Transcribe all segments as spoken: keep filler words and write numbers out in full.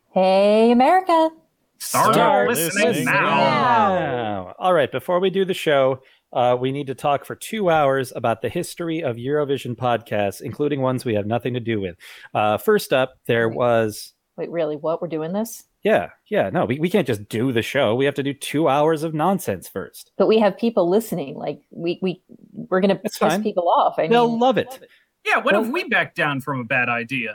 Hey, America. Start, Start listening, listening now. now. All right, before we do the show, uh, we need to talk for two hours about the history of Eurovision podcasts, including ones we have nothing to do with. Uh, first up, there Wait. was... Wait, really? What? We're doing this? Yeah, yeah. No, we, we can't just do the show. We have to do two hours of nonsense first. But we have people listening. Like, we, we, we're going to piss fine. people off. I They'll mean, love it. love it. Yeah, what well, if we back down from a bad idea?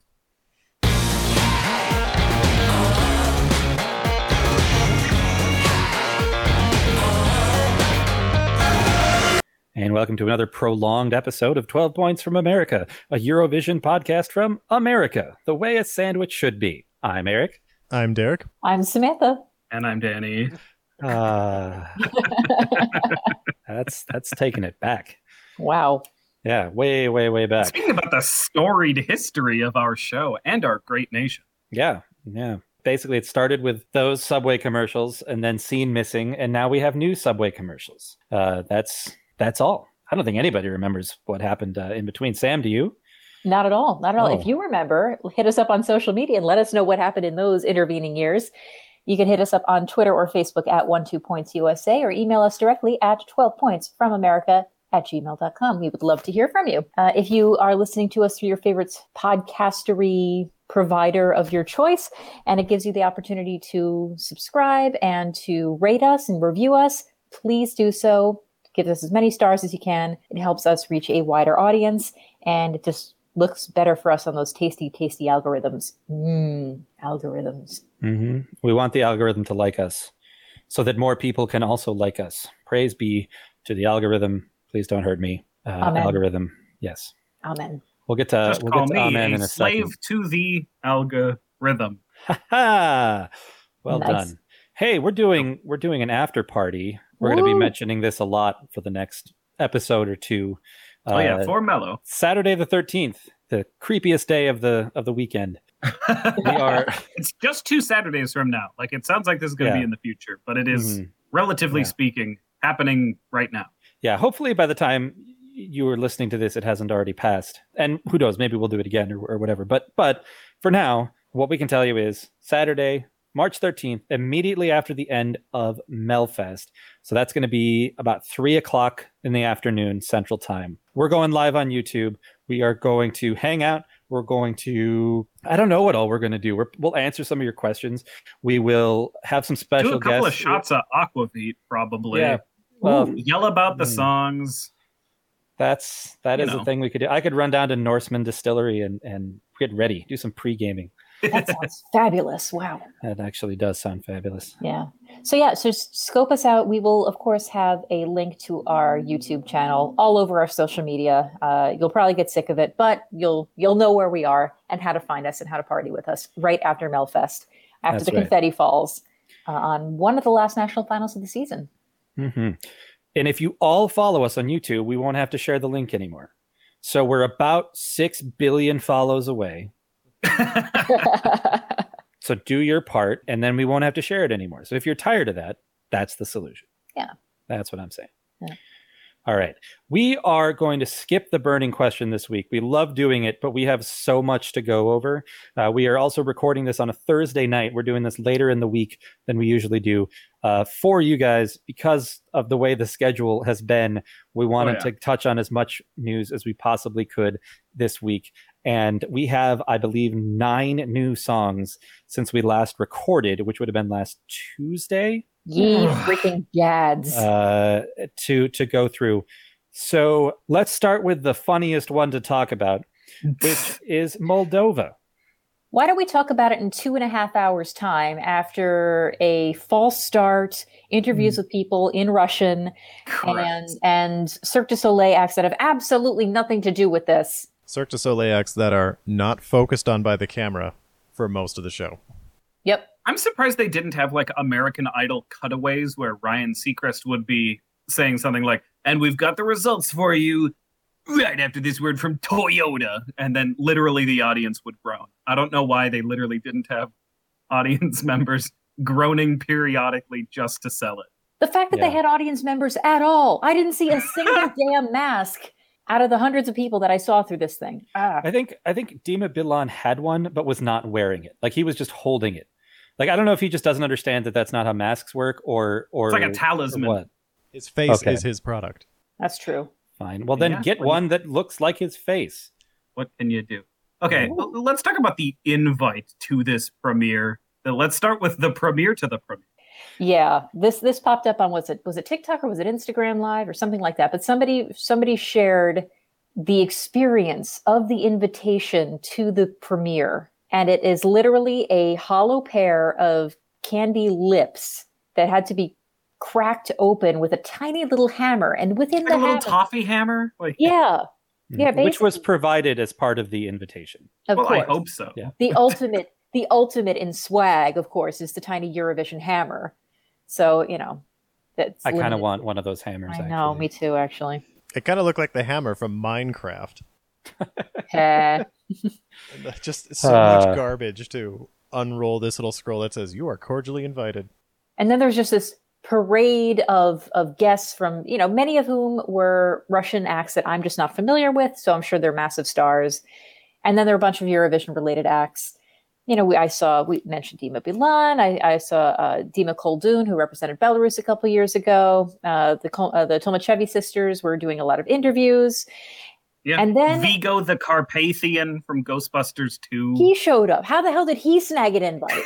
And welcome to another prolonged episode of twelve Points from America, a Eurovision podcast from America, the way a sandwich should be. I'm Eric. I'm Derek. I'm Samantha. And I'm Danny. Uh, that's that's taking it back. Wow. Yeah, way, way, way back. Speaking about the storied history of our show and our great nation. Yeah, yeah. Basically, it started with those Subway commercials and then Scene Missing, and now we have new Subway commercials. Uh, that's that's all. I don't think anybody remembers what happened uh, in between. Sam, do you? Not at all. Not at all. Oh. If you remember, hit us up on social media and let us know what happened in those intervening years. You can hit us up on Twitter or Facebook at twelve points U S A or email us directly at twelve points from America at gmail dot com. We would love to hear from you. Uh, if you are listening to us through your favorite podcastery provider of your choice, and it gives you the opportunity to subscribe and to rate us and review us, please do so. Give us as many stars as you can. It helps us reach a wider audience, and it just looks better for us on those tasty, tasty algorithms. Mmm, algorithms. Mm-hmm. We want the algorithm to like us so that more people can also like us. Praise be to the algorithm. Please don't hurt me. Uh, algorithm. Yes. Amen. We'll get to, Just we'll call get to me amen a in a slave second. to the algorithm. Ha ha! Well Nice. done. Hey, we're doing we're doing an after party. We're going to be Woo. mentioning this a lot for the next episode or two. Oh yeah, Uh, for Mellow. Saturday the thirteenth, the creepiest day of the of the weekend. We are. It's just two Saturdays from now. Like, it sounds like this is going to Yeah. be in the future, but it is, Mhm. relatively Yeah. speaking, happening right now. Yeah, hopefully by the time you were listening to this, it hasn't already passed. And who knows, maybe we'll do it again or, or whatever. But but for now, what we can tell you is Saturday, March thirteenth, immediately after the end of Melfest. So that's going to be about three o'clock in the afternoon Central Time. We're going live on YouTube. We are going to hang out. We're going to, I don't know what all we're going to do. We're, we'll answer some of your questions. We will have some special Do a couple guests. of shots of Aquavit, probably. Yeah. Well, Ooh, yell about the mm. songs. That's that You is know. a thing we could do. I could run down to Norseman Distillery and and get ready, do some pre-gaming. That sounds fabulous. Wow. That actually does sound fabulous. Yeah. So yeah, so s- scope us out. We will, of course, have a link to our YouTube channel all over our social media. Uh, you'll probably get sick of it, but you'll you'll know where we are and how to find us and how to party with us right after Melfest, after That's the right. confetti falls uh, on one of the last national finals of the season. hmm And if you all follow us on YouTube, we won't have to share the link anymore. So we're about six billion follows away. So do your part, and then we won't have to share it anymore. So if you're tired of that, that's the solution. Yeah. That's what I'm saying. Yeah. All right. We are going to skip the burning question this week. We love doing it, but we have so much to go over. Uh, we are also recording this on a Thursday night. We're doing this later in the week than we usually do uh, for you guys because of the way the schedule has been. We wanted Oh, yeah. to touch on as much news as we possibly could this week. And we have, I believe, nine new songs since we last recorded, which would have been last Tuesday. Ye freaking gads. Uh, to to go through. So let's start with the funniest one to talk about, which is Moldova. Why don't we talk about it in two and a half hours time after a false start, interviews with people in Russian, and and Cirque du Soleil acts that have absolutely nothing to do with this. Cirque du Soleil acts that are not focused on by the camera for most of the show. Yep. I'm surprised they didn't have like American Idol cutaways where Ryan Seacrest would be saying something like, and we've got the results for you right after this word from Toyota. And then literally the audience would groan. I don't know why they literally didn't have audience members groaning periodically just to sell it. The fact that Yeah. they had audience members at all. I didn't see a single damn mask out of the hundreds of people that I saw through this thing. Ah. I think I think Dima Bilan had one, but was not wearing it. Like he was just holding it. Like I don't know if he just doesn't understand that that's not how masks work, or or it's like a talisman. What? His face Okay. is his product. That's true. Fine. Well, then Yeah, get what do one that looks like his face. What can you do? Okay, Ooh. well, let's talk about the invite to this premiere. Uh, Let's start with the premiere to the premiere. Yeah, this this popped up on was it was it TikTok or was it Instagram Live or something like that? But somebody somebody shared the experience of the invitation to the premiere, and it is literally a hollow pair of candy lips that had to be cracked open with a tiny little hammer, and within Like the a little hammer, toffee hammer? Like, yeah, yeah, Which was basically. provided as part of the invitation. of well, course, I hope so. Yeah. the ultimate the ultimate in swag, of course, is the tiny Eurovision hammer. So you know, that's I kind of limited. want one of those hammers. I know, actually. me too, actually. It kind of looked like the hammer from Minecraft. Eh. Just so Uh. much garbage to unroll this little scroll that says, "You are cordially invited." And then there's just this parade of of guests from, you know, many of whom were Russian acts that I'm just not familiar with. So I'm sure they're massive stars. And then there are a bunch of Eurovision related acts. You know, we, I saw, we mentioned Dima Bilan. I, I saw uh, Dima Koldun, who represented Belarus a couple years ago. Uh, the Kol- uh, the Tomachevi sisters were doing a lot of interviews. Yeah. And then- Vigo the Carpathian from Ghostbusters two. He showed up. How the hell did he snag an invite?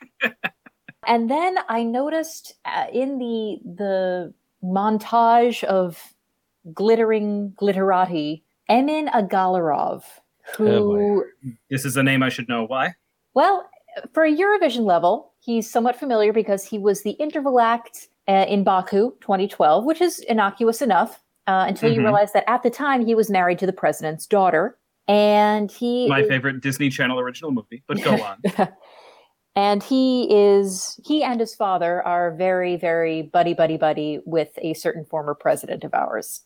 And then I noticed uh, in the the montage of glittering glitterati, Emin Agalarov, who, This is a name I should know. Why? well, for a Eurovision level, he's somewhat familiar because he was the interval act uh, in Baku twenty twelve, which is innocuous enough uh, until you Mhm. realize that at the time he was married to the president's daughter. And he My favorite Disney Channel original movie. But go on. And he is, he and his father are very, very buddy, buddy, buddy with a certain former president of ours.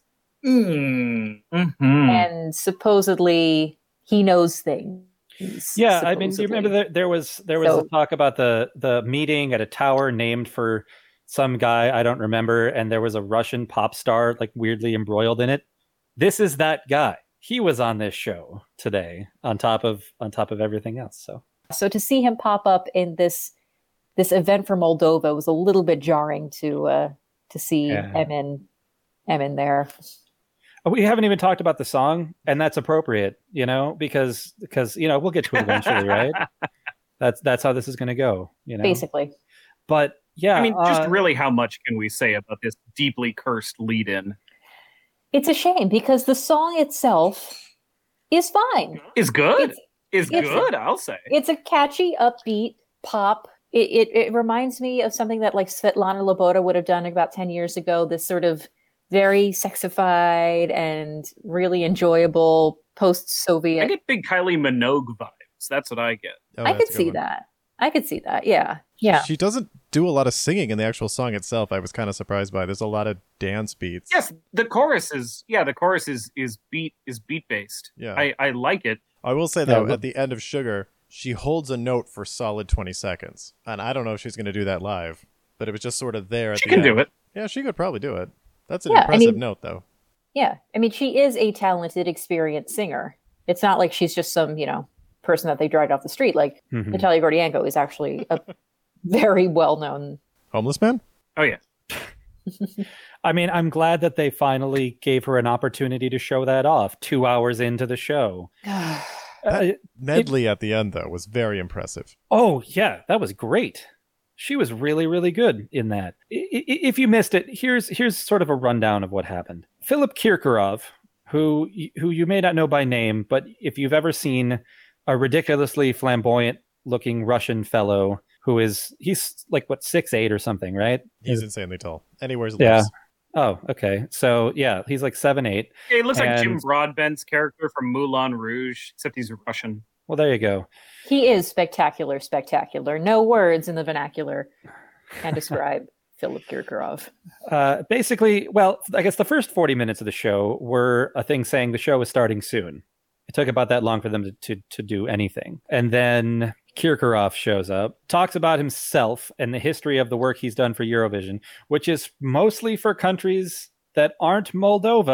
Mm. Mhm. And supposedly he knows things. Yeah, I mean, do you supposedly. remember there, there was there was So- a talk about the the meeting at a tower named for some guy I don't remember, and there was a Russian pop star like weirdly embroiled in it. This is that guy. He was on this show today, on top of on top of everything else. So So to see him pop up in this this event for Moldova was a little bit jarring to uh, to see Yeah. Emin Emin there. we haven't even talked about the song, and that's appropriate, you know, because because you know we'll get to it eventually, right? That's that's how this is going to go, you know. Basically. But yeah, I mean, just uh, really, how much can we say about this deeply cursed lead-in? It's a shame because the song itself is fine. Is good. It's- Is it's- good. I'll say. It's a catchy, upbeat pop. It, it it reminds me of something that like Svetlana Loboda would have done about ten years ago. This sort of very sexified and really enjoyable I post-Soviet. get big Kylie Minogue vibes. That's what I get. Oh, I that's could a good see one. that. I could see that. Yeah, yeah. She doesn't do a lot of singing in the actual song itself. I was kind of surprised by. There's a lot of dance beats. Yes, the chorus is yeah, the chorus is is beat is beat based. Yeah. I I like it. I will say though, but- at the end of Sugar, she holds a note for solid twenty seconds, and I don't know if she's going to do that live, but it was just sort of there. At She the can end. do it. Yeah, she could probably do it. That's an Yeah, I impressive mean- note, though. Yeah. I mean, she is a talented, experienced singer. It's not like she's just some, you know, person that they dragged off the street. Like mhm. Natalia Gordienko is actually a very well-known. Homeless man. Oh yeah. I mean, I'm glad that they finally gave her an opportunity to show that off two hours into the show. Uh, Medley at the end though was very impressive. oh, yeah, that was great. She was really, really good in that. I- I- If you missed it, here's here's sort of a rundown of what happened. Philip Kirkorov, who y- who you may not know by name, but if you've ever seen a ridiculously flamboyant looking Russian fellow who is he's like what six eight or something, right? He's insanely tall, and he wears Yeah. lips. Oh, okay. So yeah, he's like seven eight. Yeah, he looks like Jim And- Broadbent's character from Moulin Rouge, except he's Russian. Well, there you go. He is spectacular, spectacular. No words in the vernacular can describe Philip Kirkorov. Uh, basically, well, I guess the first forty minutes of the show were a thing saying the show was starting soon. It took about that long for them to, to, to do anything. And then Kirkorov shows up, talks about himself and the history of the work he's done for Eurovision, which is mostly for countries that aren't Moldova.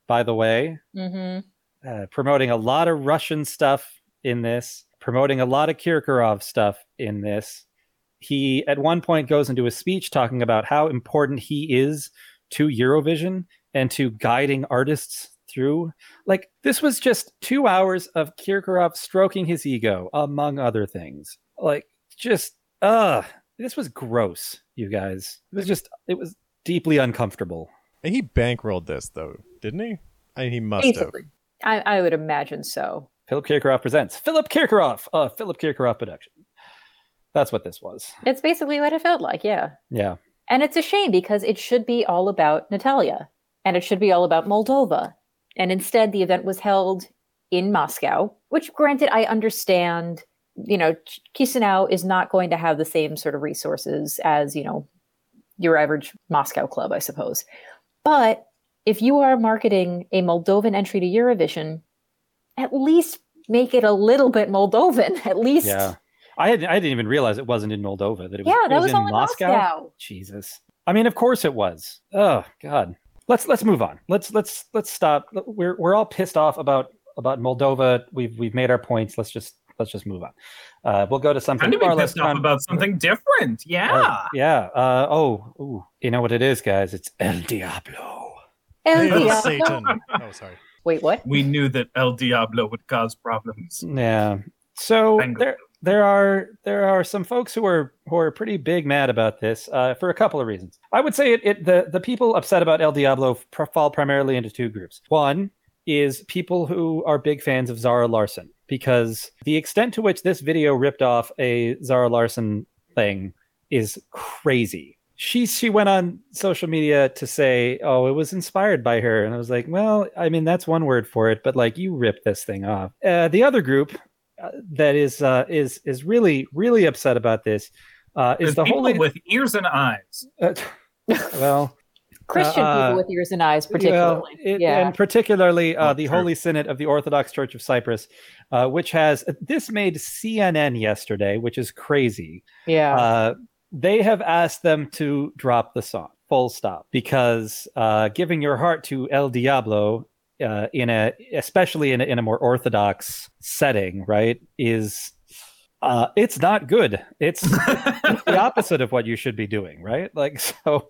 by the way. Mm-hmm. Uh, promoting a lot of Russian stuff in this, promoting a lot of Kirkorov stuff in this. He, at one point, goes into a speech talking about how important he is to Eurovision and to guiding artists through. Like, this was just two hours of Kirkorov stroking his ego, among other things. Like, just, uh, this was gross, you guys. It was just, it was deeply uncomfortable. And he bankrolled this, though, didn't he? I mean, he must Basically. have. I, I would imagine so. Philip Kirkorov presents Philip Kirkorov, a Philip Kirkorov production. That's what this was. It's basically what it felt like, yeah. Yeah. And it's a shame because it should be all about Natalia and it should be all about Moldova. And instead, the event was held in Moscow, which, granted, I understand, you know, Chisinau is not going to have the same sort of resources as, you know, your average Moscow club, I suppose. But if you are marketing a Moldovan entry to Eurovision, at least make it a little bit Moldovan, at least. Yeah. I had I didn't even realize it wasn't in Moldova. That it was, yeah, it that was, was in all in Moscow? Moscow. Jesus. I mean, of course it was. Oh God. Let's let's move on. Let's let's let's stop. We're we're all pissed off about about Moldova. We've we've made our points. Let's just let's just move on. Uh, we'll go to something I'm to be far less pissed off fun. about something different. Yeah. Uh, yeah. Uh, oh, ooh. You know what it is, guys? It's El Diablo. El Hail Diablo. Satan. Oh, sorry. Wait, what? We knew that El Diablo would cause problems. Yeah. So Angle. there there are there are some folks who are who are pretty big mad about this uh, for a couple of reasons. I would say it, it the the people upset about El Diablo pr- fall primarily into two groups. One is people who are big fans of Zara Larsson, because the extent to which this video ripped off a Zara Larsson thing is crazy. She she went on social media to say, oh, it was inspired by her. And I was like, well, I mean, that's one word for it, but like, you ripped this thing off. Uh, the other group uh, that is uh, is is really, really upset about this uh, is There's the people holy... with ears and eyes. Uh, well... Christian Uh, people with ears and eyes, particularly. Well, it, yeah. And particularly uh, Oh, the true. Holy Synod of the Orthodox Church of Cyprus, uh, which has, this made C N N yesterday, which is crazy. yeah. Uh, they have asked them to drop the song, full stop, because uh, giving your heart to El Diablo, uh, in a, especially in a, in a more Orthodox setting, right, is... Uh, it's not good. It's, it's the opposite of what you should be doing, right? Like, so...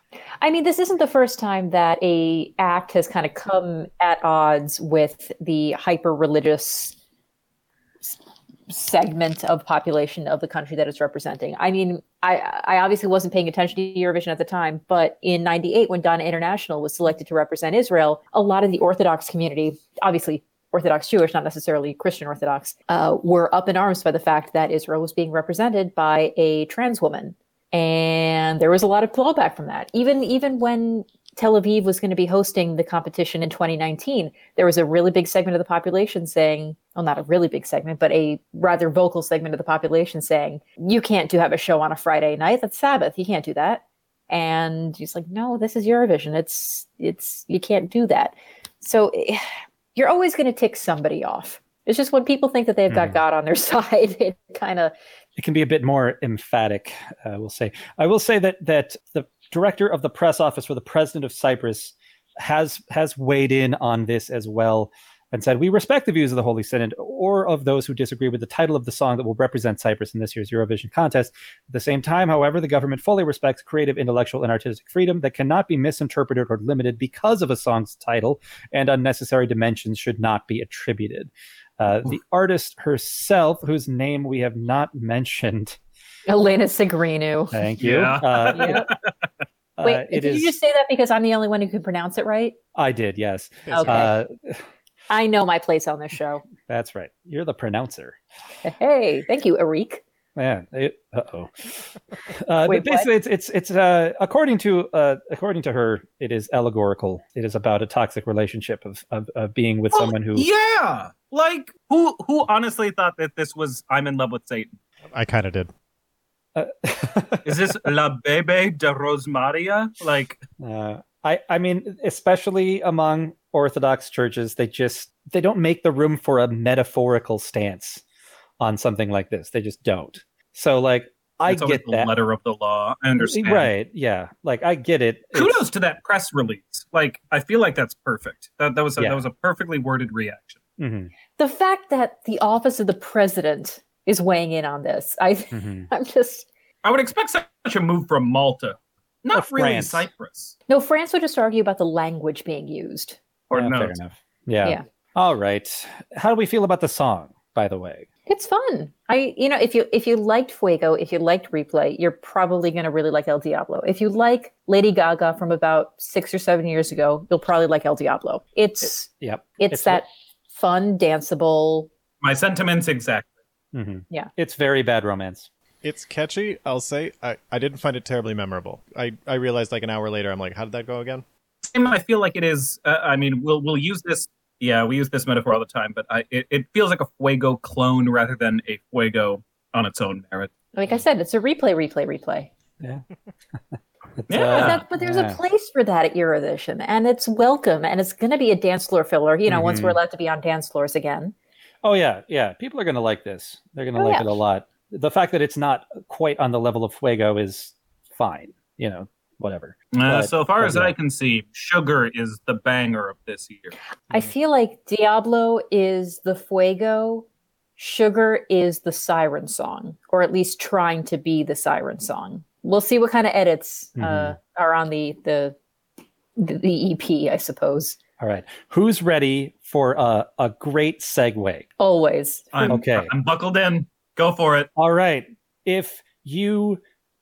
I mean, this isn't the first time that a act has kind of come at odds with the hyper-religious s- segment of population of the country that it's representing. I mean, I, I obviously wasn't paying attention to Eurovision at the time, but in ninety-eight, when Donna International was selected to represent Israel, a lot of the Orthodox community, obviously Orthodox Jewish, not necessarily Christian Orthodox, uh, were up in arms by the fact that Israel was being represented by a trans woman. And there was a lot of blowback from that. Even even when Tel Aviv was going to be hosting the competition in twenty nineteen, there was a really big segment of the population saying, well, not a really big segment, but a rather vocal segment of the population saying, you can't do have a show on a Friday night. That's Sabbath. You can't do that. And he's like, no, this is Eurovision. It's it's you can't do that. So you're always going to tick somebody off. It's just when people think that they've got Mhm. God on their side, it kind of It can be a bit more emphatic, uh, we'll say. I will say that that the director of the press office for the president of Cyprus has has weighed in on this as well and said, we respect the views of the Holy Synod or of those who disagree with the title of the song that will represent Cyprus in this year's Eurovision contest. At the same time, however, the government fully respects creative, intellectual, and artistic freedom that cannot be misinterpreted or limited because of a song's title, and unnecessary dimensions should not be attributed. Uh, the artist herself, whose name we have not mentioned. Elena Sigurinu. Thank you. Yeah. Uh, Yep. uh, Wait, it did is- you just say that because I'm the only one who can pronounce it right? I did, yes. Okay. Uh, I know my place on this show. that's right. You're the pronouncer. Hey, thank you, Arik. Yeah. It, uh-oh. Uh, Wait, but basically, it's it's it's uh, according to uh, according to her, it is allegorical. It is about a toxic relationship of of, of being with Well, someone who. Yeah. Like, who who honestly thought that this was I'm in love with Satan? I kind of did. Uh, Is this La Bebe de Rosmaria? Like, uh, I I mean, especially among Orthodox churches, they just they don't make the room for a metaphorical stance on something like this. They just don't. So, like, I It's always get the that. letter of the law. I understand. Right. Yeah. Like I get it. Kudos It's- to that press release. Like, I feel like that's perfect. That, that was a, Yeah. that was a perfectly worded reaction. Mhm, The fact that the office of the president is weighing in on this, I, mhm. I'm just I would expect such a move from Malta, not Or really France. Cyprus. no. France would just argue about the language being used. Or Yeah, no. fair enough. Yeah. Yeah. All right. How do we feel about the song, by the way? It's fun. I, you know, if you if you liked Fuego, if you liked Replay, you're probably going to really like El Diablo. If you like Lady Gaga from about six or seven years ago, you'll probably like El Diablo. It's Yep. it's, it's that fun, danceable. My sentiments exactly. Mhm. Yeah. It's very Bad Romance. It's catchy, I'll say. I, I didn't find it terribly memorable. I, I realized like an hour later, I'm like, how did that go again? Same, I feel like it is. Uh, I mean, we'll we'll use this. Yeah, we use this metaphor all the time, but I, it, it feels like a Fuego clone rather than a Fuego on its own merit. Like I said, it's a replay, replay, replay. Yeah. It's, Yeah. But, uh, that, but there's yeah. a place for that at Eurovision, and it's welcome, and it's going to be a dance floor filler. You know, once Mhm. we're allowed to be on dance floors again. Oh yeah, yeah. People are gonna like this. They're gonna Oh, like yeah. it a lot. The fact that it's not quite on the level of Fuego is fine. You know, whatever. Uh, But- so far but as yeah. I can see, Sugar is the banger of this year. I feel like Diablo is the Fuego, Sugar is the Siren song, or at least trying to be the Siren song. We'll see what kind of edits uh, Mhm. are on the, the the E P, I suppose. All right. Who's ready for a, a great segue? Always. I'm, Okay. I'm buckled in. Go for it. All right. If you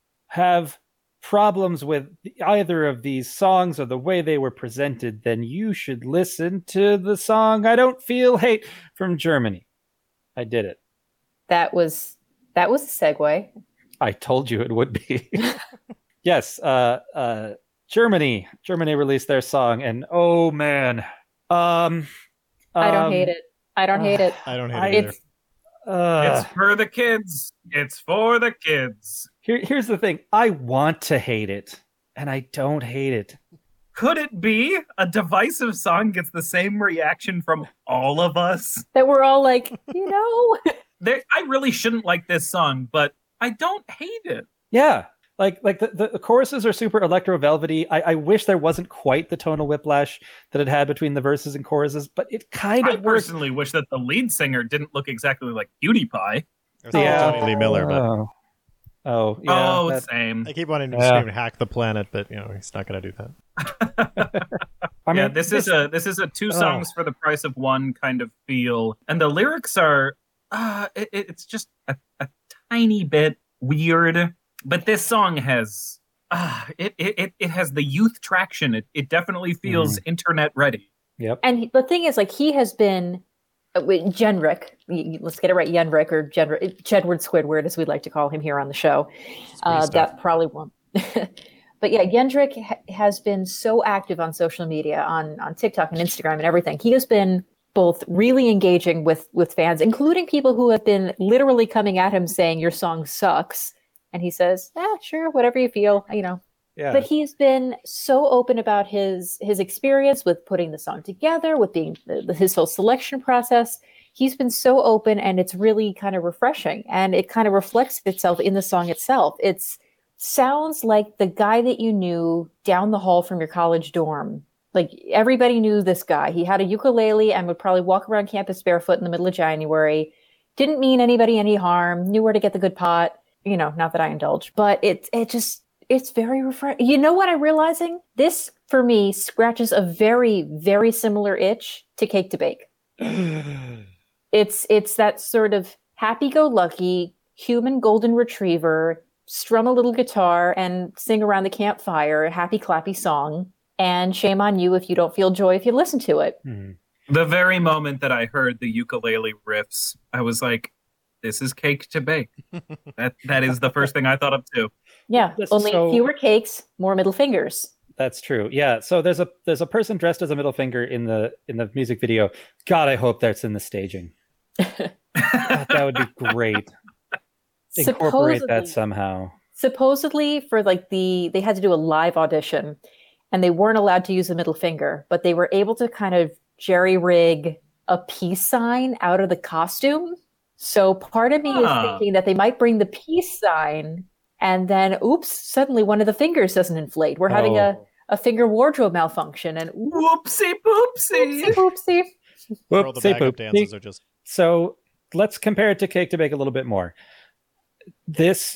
have problems with either of these songs or the way they were presented, then you should listen to the song I Don't Feel Hate from Germany. I did it. That was that was a segue. I told you it would be. Yes, uh, uh, Germany. Germany released their song, and oh man, um, I don't um, hate it. I don't hate it. I don't hate I- it either. It's uh, It's for the kids. It's for the kids. here, here's the thing. I want to hate it, and I don't hate it. Could it be a divisive song gets the same reaction from all of us? that we're all like, you know, There, I really shouldn't like this song, but I don't hate it. Yeah, like like the, the, the choruses are super electro velvety. I, I wish there wasn't quite the tonal whiplash that it had between the verses and choruses, but it kind I of works. personally wish that the lead singer didn't look exactly like Cutie Pie. There's also Yeah. Johnny Lee Miller, but Oh, oh, yeah. oh, that- same. I keep wanting to Yeah. scream hack the planet, but you know he's not going to do that. I yeah, mean, this, is a this is a two Oh. songs for the price of one kind of feel, and the lyrics are, uh, it, it- it's just a, a tiny bit weird. But this song has, uh, it, it it it has the youth traction. It it definitely feels internet ready. Yep. and he- the thing is, like, he has been uh, with Jenrick. y- y- Let's get it right, Jenrick or Jenrick, Jedward Squidward, as we'd like to call him here on the show. Uh, stuff. that probably won't. But yeah, Jendrik ha- has been so active on social media, on on TikTok and Instagram and everything. He has been both really engaging with with fans, including people who have been literally coming at him saying your song sucks, and he says, "Ah, sure, whatever you feel," you know. Yeah. But he's been so open about his his experience with putting the song together, with being the, his whole selection process. He's been so open, and it's really kind of refreshing, and it kind of reflects itself in the song itself. It's sounds like the guy that you knew down the hall from your college dorm. Like, everybody knew this guy. He had a ukulele and would probably walk around campus barefoot in the middle of January. Didn't mean anybody any harm. Knew where to get the good pot. You know, not that I indulge, but it it just it's very refreshing. You know what I'm realizing? This for me scratches a very very similar itch to Cake to Bake. It's it's that sort of happy-go-lucky human golden retriever, strum a little guitar and sing around the campfire, a happy clappy song. And shame on you if you don't feel joy if you listen to it. Mhm. The very moment that I heard the ukulele riffs, I was like, "This is Cake to Bake." that that is the first thing I thought of too. Yeah, That's only so- fewer cakes, more middle fingers. That's true. Yeah. So there's a there's a person dressed as a middle finger in the in the music video. God, I hope that's in the staging. God, that would be great. Incorporate that Supposedly, somehow. supposedly for like the they had to do a live audition, and they weren't allowed to use the middle finger, but they were able to kind of jerry rig a peace sign out of the costume. So part of me is Huh. thinking that they might bring the peace sign, and then oops, suddenly one of the fingers doesn't inflate. We're having a, Oh. a finger wardrobe malfunction, and Whoopsie poopsie. oopsie poopsie. All the Whoopsie backup poopsie. dances are just So let's compare it to Cake to Bake a little bit more. This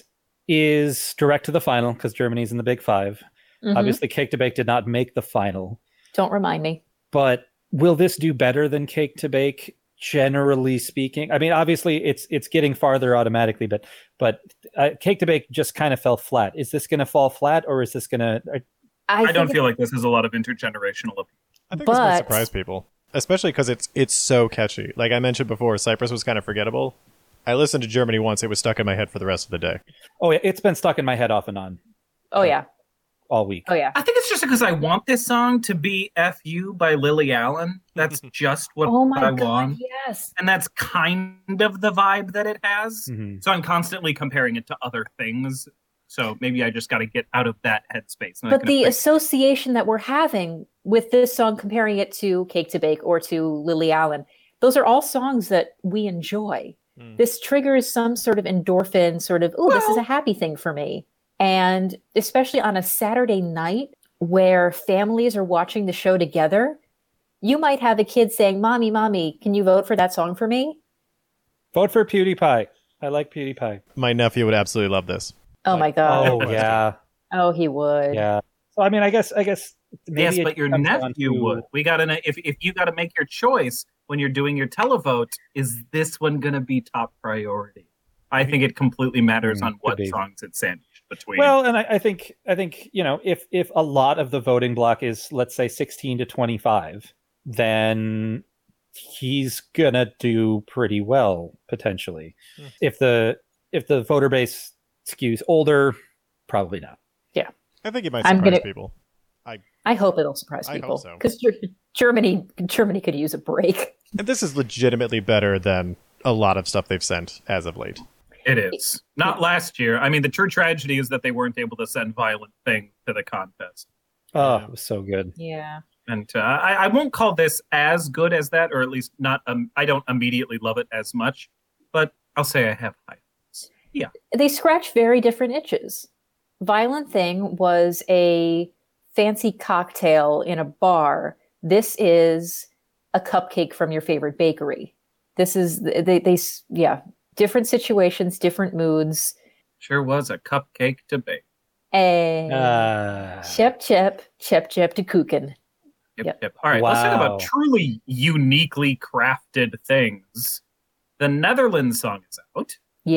is direct to the final because Germany's in the Big Five. Mhm. Obviously, Cake to Bake did not make the final. Don't remind me. But will this do better than Cake to Bake, generally speaking? I mean, obviously, it's it's getting farther automatically, but but uh, Cake to Bake just kind of fell flat. Is this going to fall flat, or is this going to? I think don't it- feel like this is a lot of intergenerational appeal. I think this might But- surprise people, especially because it's it's so catchy. Like I mentioned before, Cyprus was kind of forgettable. I listened to Germany once; it was stuck in my head for the rest of the day. Oh, yeah, it's been stuck in my head off and on Oh yeah. all week. Oh yeah. I think it's just because I want this song to be F You by Lily Allen. That's just what Oh my I god. want. Yes. And that's kind of the vibe that it has. Mhm. So I'm constantly comparing it to other things. So maybe I just got to get out of that headspace. and I But can the think- association that we're having with this song, comparing it to Cake to Bake or to Lily Allen, those are all songs that we enjoy. Mm. This triggers some sort of endorphin, sort of, oh, this is Well- a happy thing for me. And especially on a Saturday night where families are watching the show together, you might have a kid saying, Mommy, Mommy, can you vote for that song for me? Vote for PewDiePie. I like PewDiePie. My nephew would absolutely love this. Oh Like, my God. Oh yeah, Oh, he would. yeah. So I mean, I guess I guess maybe yes, it but your comes down nephew to- would. We got to if if you got to make your choice when you're doing your televote, is this one going to be top priority? I think it completely matters Mm, on could what be. songs it's sandwiched between. Well, and I, I think I think you know if if a lot of the voting block is let's say sixteen to twenty-five, then he's gonna do pretty well potentially. Hmm. If the if the voter base skews older, probably not. I think it might I'm surprise gonna- people. I hope it'll surprise I hope people so. because Germany Germany could use a break. And this is legitimately better than a lot of stuff they've sent as of late. it is not last year. I mean, the true tragedy is that they weren't able to send Violent Thing to the contest. Oh, Yeah. it was so good. Yeah. And uh, I, I won't call this as good as that, or at least not. Um, I don't immediately love it as much, but I'll say I have high hopes. Yeah, They scratch very different itches. Violent Thing was a fancy cocktail in a bar. This is a cupcake from your favorite bakery. This is they they yeah, different situations, different moods. sure was a cupcake to bake. And Uh, chip chip chip chip to kuchen. Yep, Yep. yep. All right, let's talk Wow. about truly uniquely crafted things. The Netherlands song is out.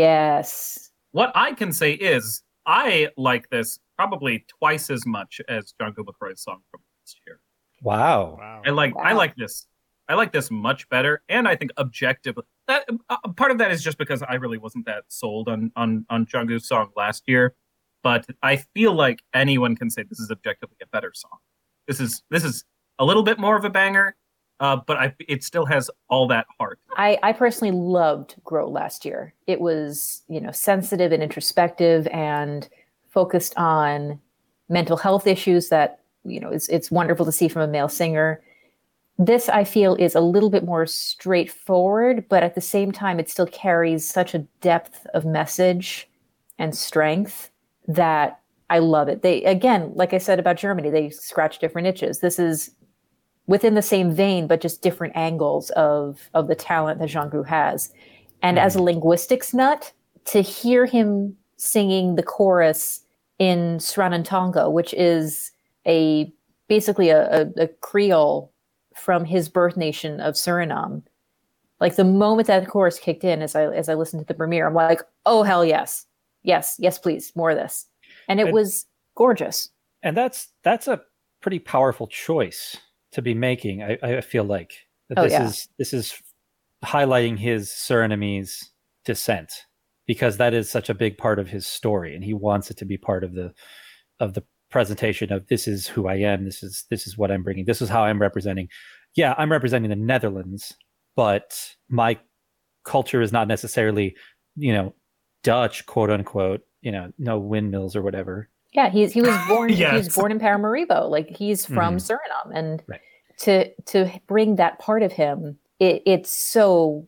Yes. What I can say is I like this probably twice as much as Jungle LaCroix's song from last year. wow. Wow. I like I Wow. like this. I like this much better, and I think objectively that uh, part of that is just because I really wasn't that sold on on on Jungkook's song last year, but I feel like anyone can say this is objectively a better song. This is this is a little bit more of a banger, uh, but I it still has all that heart. I, I personally loved Grow last year. It was, you know, sensitive and introspective and focused on mental health issues that, you know, it's, it's wonderful to see from a male singer. This, I feel, is a little bit more straightforward, but at the same time, it still carries such a depth of message and strength that I love it. They, again, like I said about Germany, they scratch different itches. This is within the same vein, but just different angles of of the talent that Jungkook has. And as a linguistics nut, to hear him singing the chorus in Sranantonga, which is a basically a, a, a Creole from his birth nation of Suriname, like the moment that chorus kicked in, as I as I listened to the premiere, I'm like, oh hell yes, yes, yes, please, more of this. And it And- was gorgeous. And that's that's a pretty powerful choice to be making. I, I feel like that Oh, this yeah. is this is highlighting his Surinamese descent because that is such a big part of his story, and he wants it to be part of the of the presentation of this is who I am. This is this is what I'm bringing. This is how I'm representing. Yeah, I'm representing the Netherlands, but my culture is not necessarily, you know, Dutch, quote unquote. You know, no windmills or whatever. Yeah, he's he was born he Yes. was born in Paramaribo. Like he's from Mhm. Suriname, and Right. to to bring that part of him, it, it's so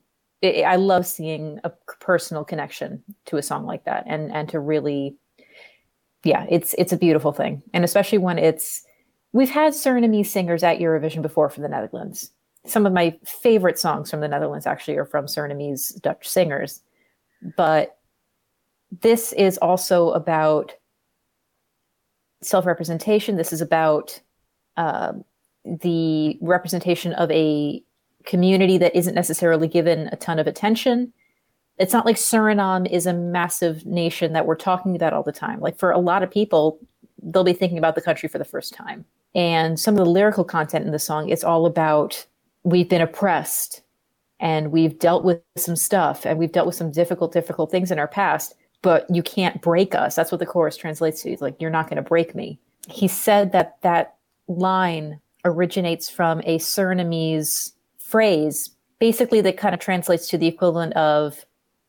it, I love seeing a personal connection to a song like that, and and to really, yeah, it's it's a beautiful thing, and especially when it's we've had Surinamese singers at Eurovision before for the Netherlands. Some of my favorite songs from the Netherlands actually are from Surinamese Dutch singers, but this is also about self-representation. This is about uh, the representation of a community that isn't necessarily given a ton of attention. It's not like Suriname is a massive nation that we're talking about all the time. Like for a lot of people, they'll be thinking about the country for the first time. And some of the lyrical content in the song, it's all about we've been oppressed and we've dealt with some stuff and we've dealt with some difficult, difficult things in our past, but you can't break us. That's what the chorus translates to. It's like, you're not going to break me. He said that that line originates from a Surinamese phrase, basically that kind of translates to the equivalent of,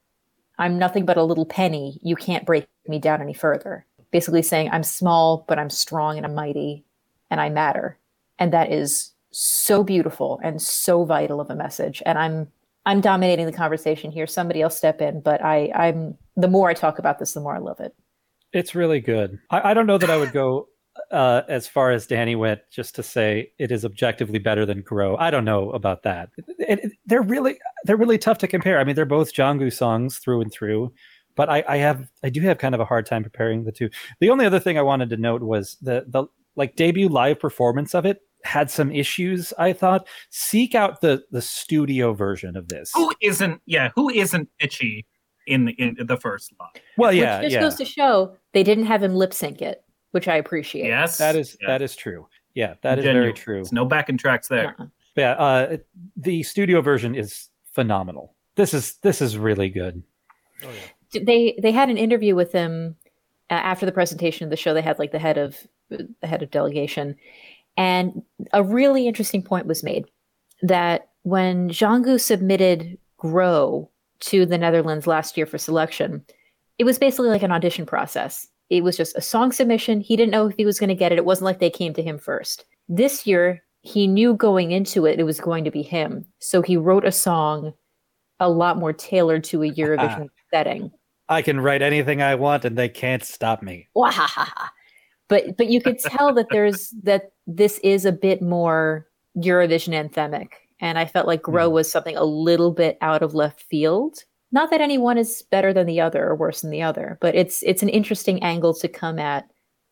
I'm nothing but a little penny. You can't break me down any further. Basically saying I'm small, but I'm strong and I'm mighty and I matter. And that is so beautiful and so vital of a message. And I'm I'm dominating the conversation here. Somebody else step in, but I, I'm the more I talk about this, the more I love it. It's really good. I, I don't know that I would go uh, as far as Danny went, just to say it is objectively better than Grow. I don't know about that. It, it, they're really they're really tough to compare. I mean, they're both Jungkook songs through and through, but I, I have I do have kind of a hard time comparing the two. The only other thing I wanted to note was the the like debut live performance of it had some issues, I thought. Seek out the the studio version of this. Who isn't? Yeah, who isn't itchy in in the first line? Well, yeah, which just yeah. goes to show they didn't have him lip sync it, which I appreciate. Yes, That is yes. that is true. Yeah, that is Genuine. very true. There's no backing tracks there. Uh-uh. Yeah, uh, the studio version is phenomenal. This is this is really good. Oh, yeah. They they had an interview with him uh, after the presentation of the show. They had like the head of the head of delegation. And a really interesting point was made that when Jungkook submitted Grow to the Netherlands last year for selection, it was basically like an audition process. It was just a song submission. He didn't know if he was going to get it. It wasn't like they came to him first. This year, he knew going into it, it was going to be him. So he wrote a song a lot more tailored to a Eurovision setting. I can write anything I want and they can't stop me. Wahahaha. But but you could tell that there's that this is a bit more Eurovision anthemic, and I felt like Grow was something a little bit out of left field. Not that any one is better than the other or worse than the other, but it's it's an interesting angle to come at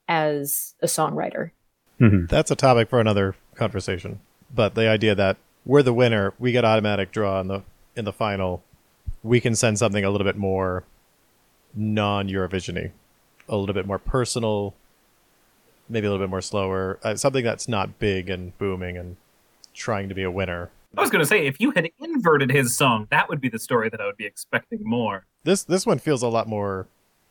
as a songwriter. Mm-hmm. That's a topic for another conversation. But the idea that we're the winner, we get automatic draw in the in the final, we can send something a little bit more non-Eurovision-y, a little bit more personal, maybe a little bit more slower, uh, something that's not big and booming and trying to be a winner. I was going to say, if you had inverted his song, that would be the story that I would be expecting more. This this one feels a lot more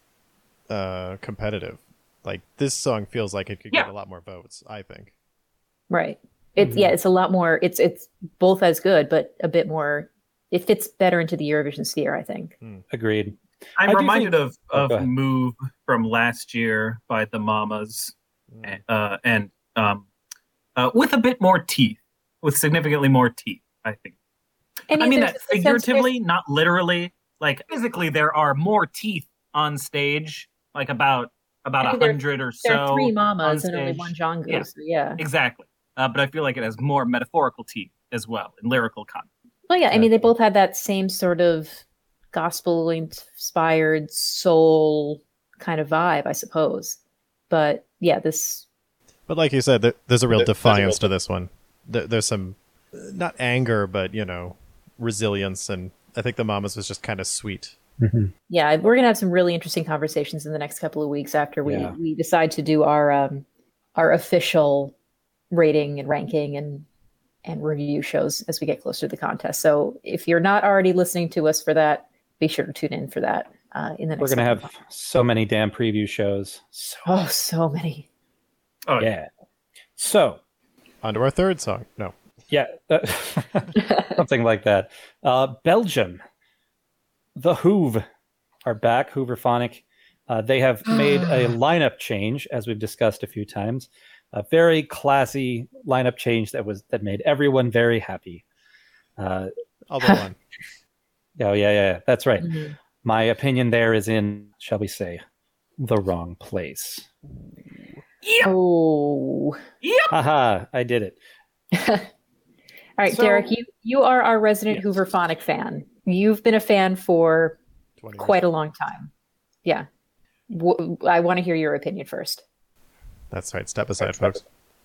uh, competitive. Like, this song feels like it could Yeah. get a lot more votes, I think. Right. It's yeah, it's a lot more it's it's both as good, but a bit more it fits better into the Eurovision sphere, I think. Agreed. I'm I do reminded think- of, Oh, of go ahead. Move from last year by the Mamas, uh, and um, uh, with a bit more teeth, with significantly more teeth, I think. I mean, there's that a sense- figuratively, not literally. Like, physically, there are more teeth on stage, like about about I a mean, there- hundred or There so. are three mamas on and only stage. one Jungkook. Yeah. So yeah. Exactly. Uh, but I feel like it has more metaphorical teeth as well, in lyrical content. Well, yeah, I mean, they both have that same sort of gospel-inspired soul kind of vibe, I suppose. But yeah, this. But like you said, there, there's a real There- there's a defiance real- to this one. There, there's some, uh, not anger, but, you know, resilience. And I think the Mamas was just kind of sweet. Yeah, we're gonna have some really interesting conversations in the next couple of weeks after we, Yeah. we decide to do our um, our official rating and ranking and and review shows as we get closer to the contest. So if you're not already listening to us for that, be sure to tune in for that uh, in the next. We're gonna couple have so many damn preview shows. So, of- oh so many. Oh, yeah. So On to our third song. No. yeah, uh, something like that. Uh, Belgium, the Hoove are back. Hooverphonic. Uh, they have made a lineup change, as we've discussed a few times. A very classy lineup change that was that made everyone very happy. Uh, Although one. Oh, yeah, yeah, yeah. That's right. Mhm. My opinion there is in, shall we say, the wrong place. Yep. Oh. Yep. Haha, I did it. All right, So- Derek, you, you are our resident Yes. Hooverphonic fan. You've been a fan for twenty years. quite a long time. Yeah. W- I want to hear your opinion first. That's right. Step aside, folks.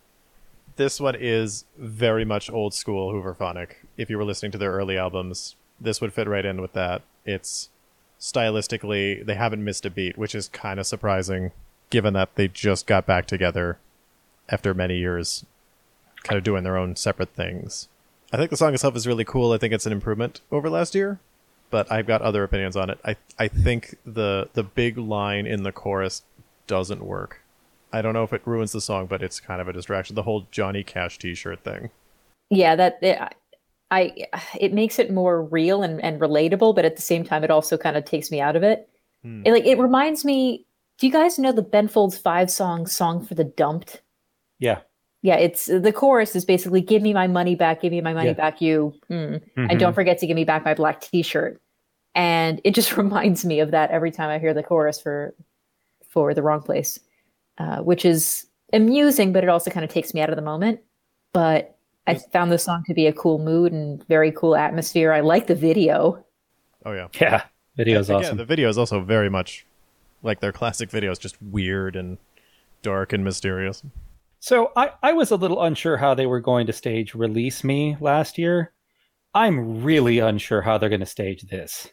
This one is very much old school Hooverphonic. If you were listening to their early albums, this would fit right in with that. It's stylistically, they haven't missed a beat, which is kind of surprising, given that they just got back together after many years, kind of doing their own separate things. I think the song itself is really cool. I think it's an improvement over last year, but I've got other opinions on it. I I think the the big line in the chorus doesn't work. I don't know if it ruins the song, but it's kind of a distraction. The whole Johnny Cash t-shirt thing. Yeah, that it, I it makes it more real and, and relatable, but at the same time, it also kind of takes me out of it. Hmm. It like it reminds me. Do you guys know the Ben Folds five song "Song for the Dumped"? Yeah. Yeah, it's the chorus is basically "Give me my money back, give me my money Yeah. back, you," mm. Mhm. and don't forget to give me back my black T-shirt. And it just reminds me of that every time I hear the chorus for for The Wrong Place, uh, which is amusing, but it also kind of takes me out of the moment. But I Yes. found the song to be a cool mood and very cool atmosphere. I like the video. Oh, yeah. Yeah. Video's Again, awesome. the video is also very much like their classic videos, just weird and dark and mysterious. So I, I was a little unsure how they were going to stage Release Me last year. I'm really unsure how they're going to stage this.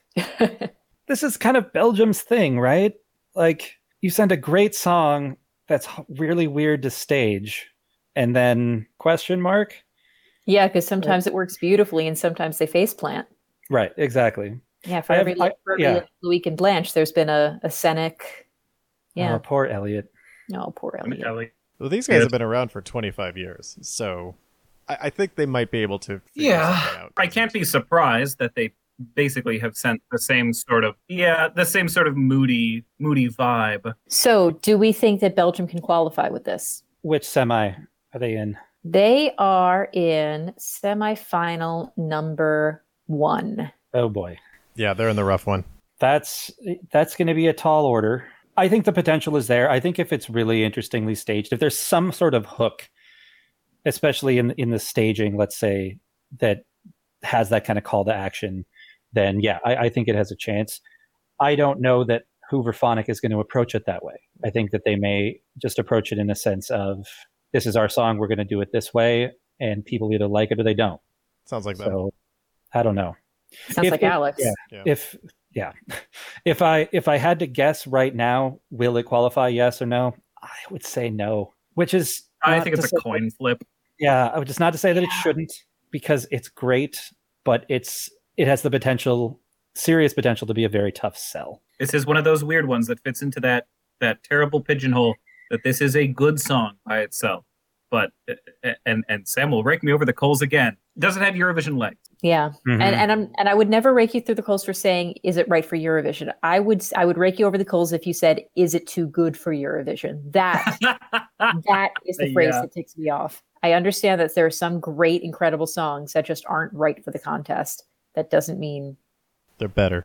This is kind of Belgium's thing, right? Like, you send a great song that's h- really weird to stage, and then question mark? Yeah, because sometimes it works beautifully and sometimes they face plant. Right, exactly. Yeah, for I have- every, I- for every yeah. Louis and Blanche, there's been a, a Scenic. Yeah. Oh, poor Elliot. No, poor Elliot. Ellie. Well, these guys Yeah. have been around for twenty-five years, so I, I think they might be able to figure Yeah, something out. I can't be surprised that they basically have sent the same sort of yeah, the same sort of moody, moody vibe. So, do we think that Belgium can qualify with this? Which semi are they in? They are in semifinal number one. Oh boy. Yeah, they're in the rough one. That's that's going to be a tall order. I think the potential is there. I think if it's really interestingly staged, if there's some sort of hook, especially in in the staging, let's say, that has that kind of call to action, then yeah, I, I think it has a chance. I don't know that Hooverphonic is going to approach it that way. I think that they may just approach it in a sense of, this is our song, we're going to do it this way, and people either like it or they don't. Sounds like that. So I don't know. Sounds If like it- Alex. yeah. Yeah. If yeah, if I if I had to guess right now, will it qualify? Yes or no? I would say no. Which is I not think to it's a say- coin flip. Yeah, I would just not to say that it Yeah. shouldn't, because it's great, but it's it has the potential, serious potential, to be a very tough sell. This is one of those weird ones that fits into that that terrible pigeonhole that this is a good song by itself. But and and Sam will rake me over the coals again. It doesn't have Eurovision legs. Yeah. Mhm. And and I'm and I would never rake you through the coals for saying, is it right for Eurovision? I would I would rake you over the coals if you said, is it too good for Eurovision? That that is the phrase Yeah. that takes me off. I understand that there are some great, incredible songs that just aren't right for the contest. That doesn't mean They're better.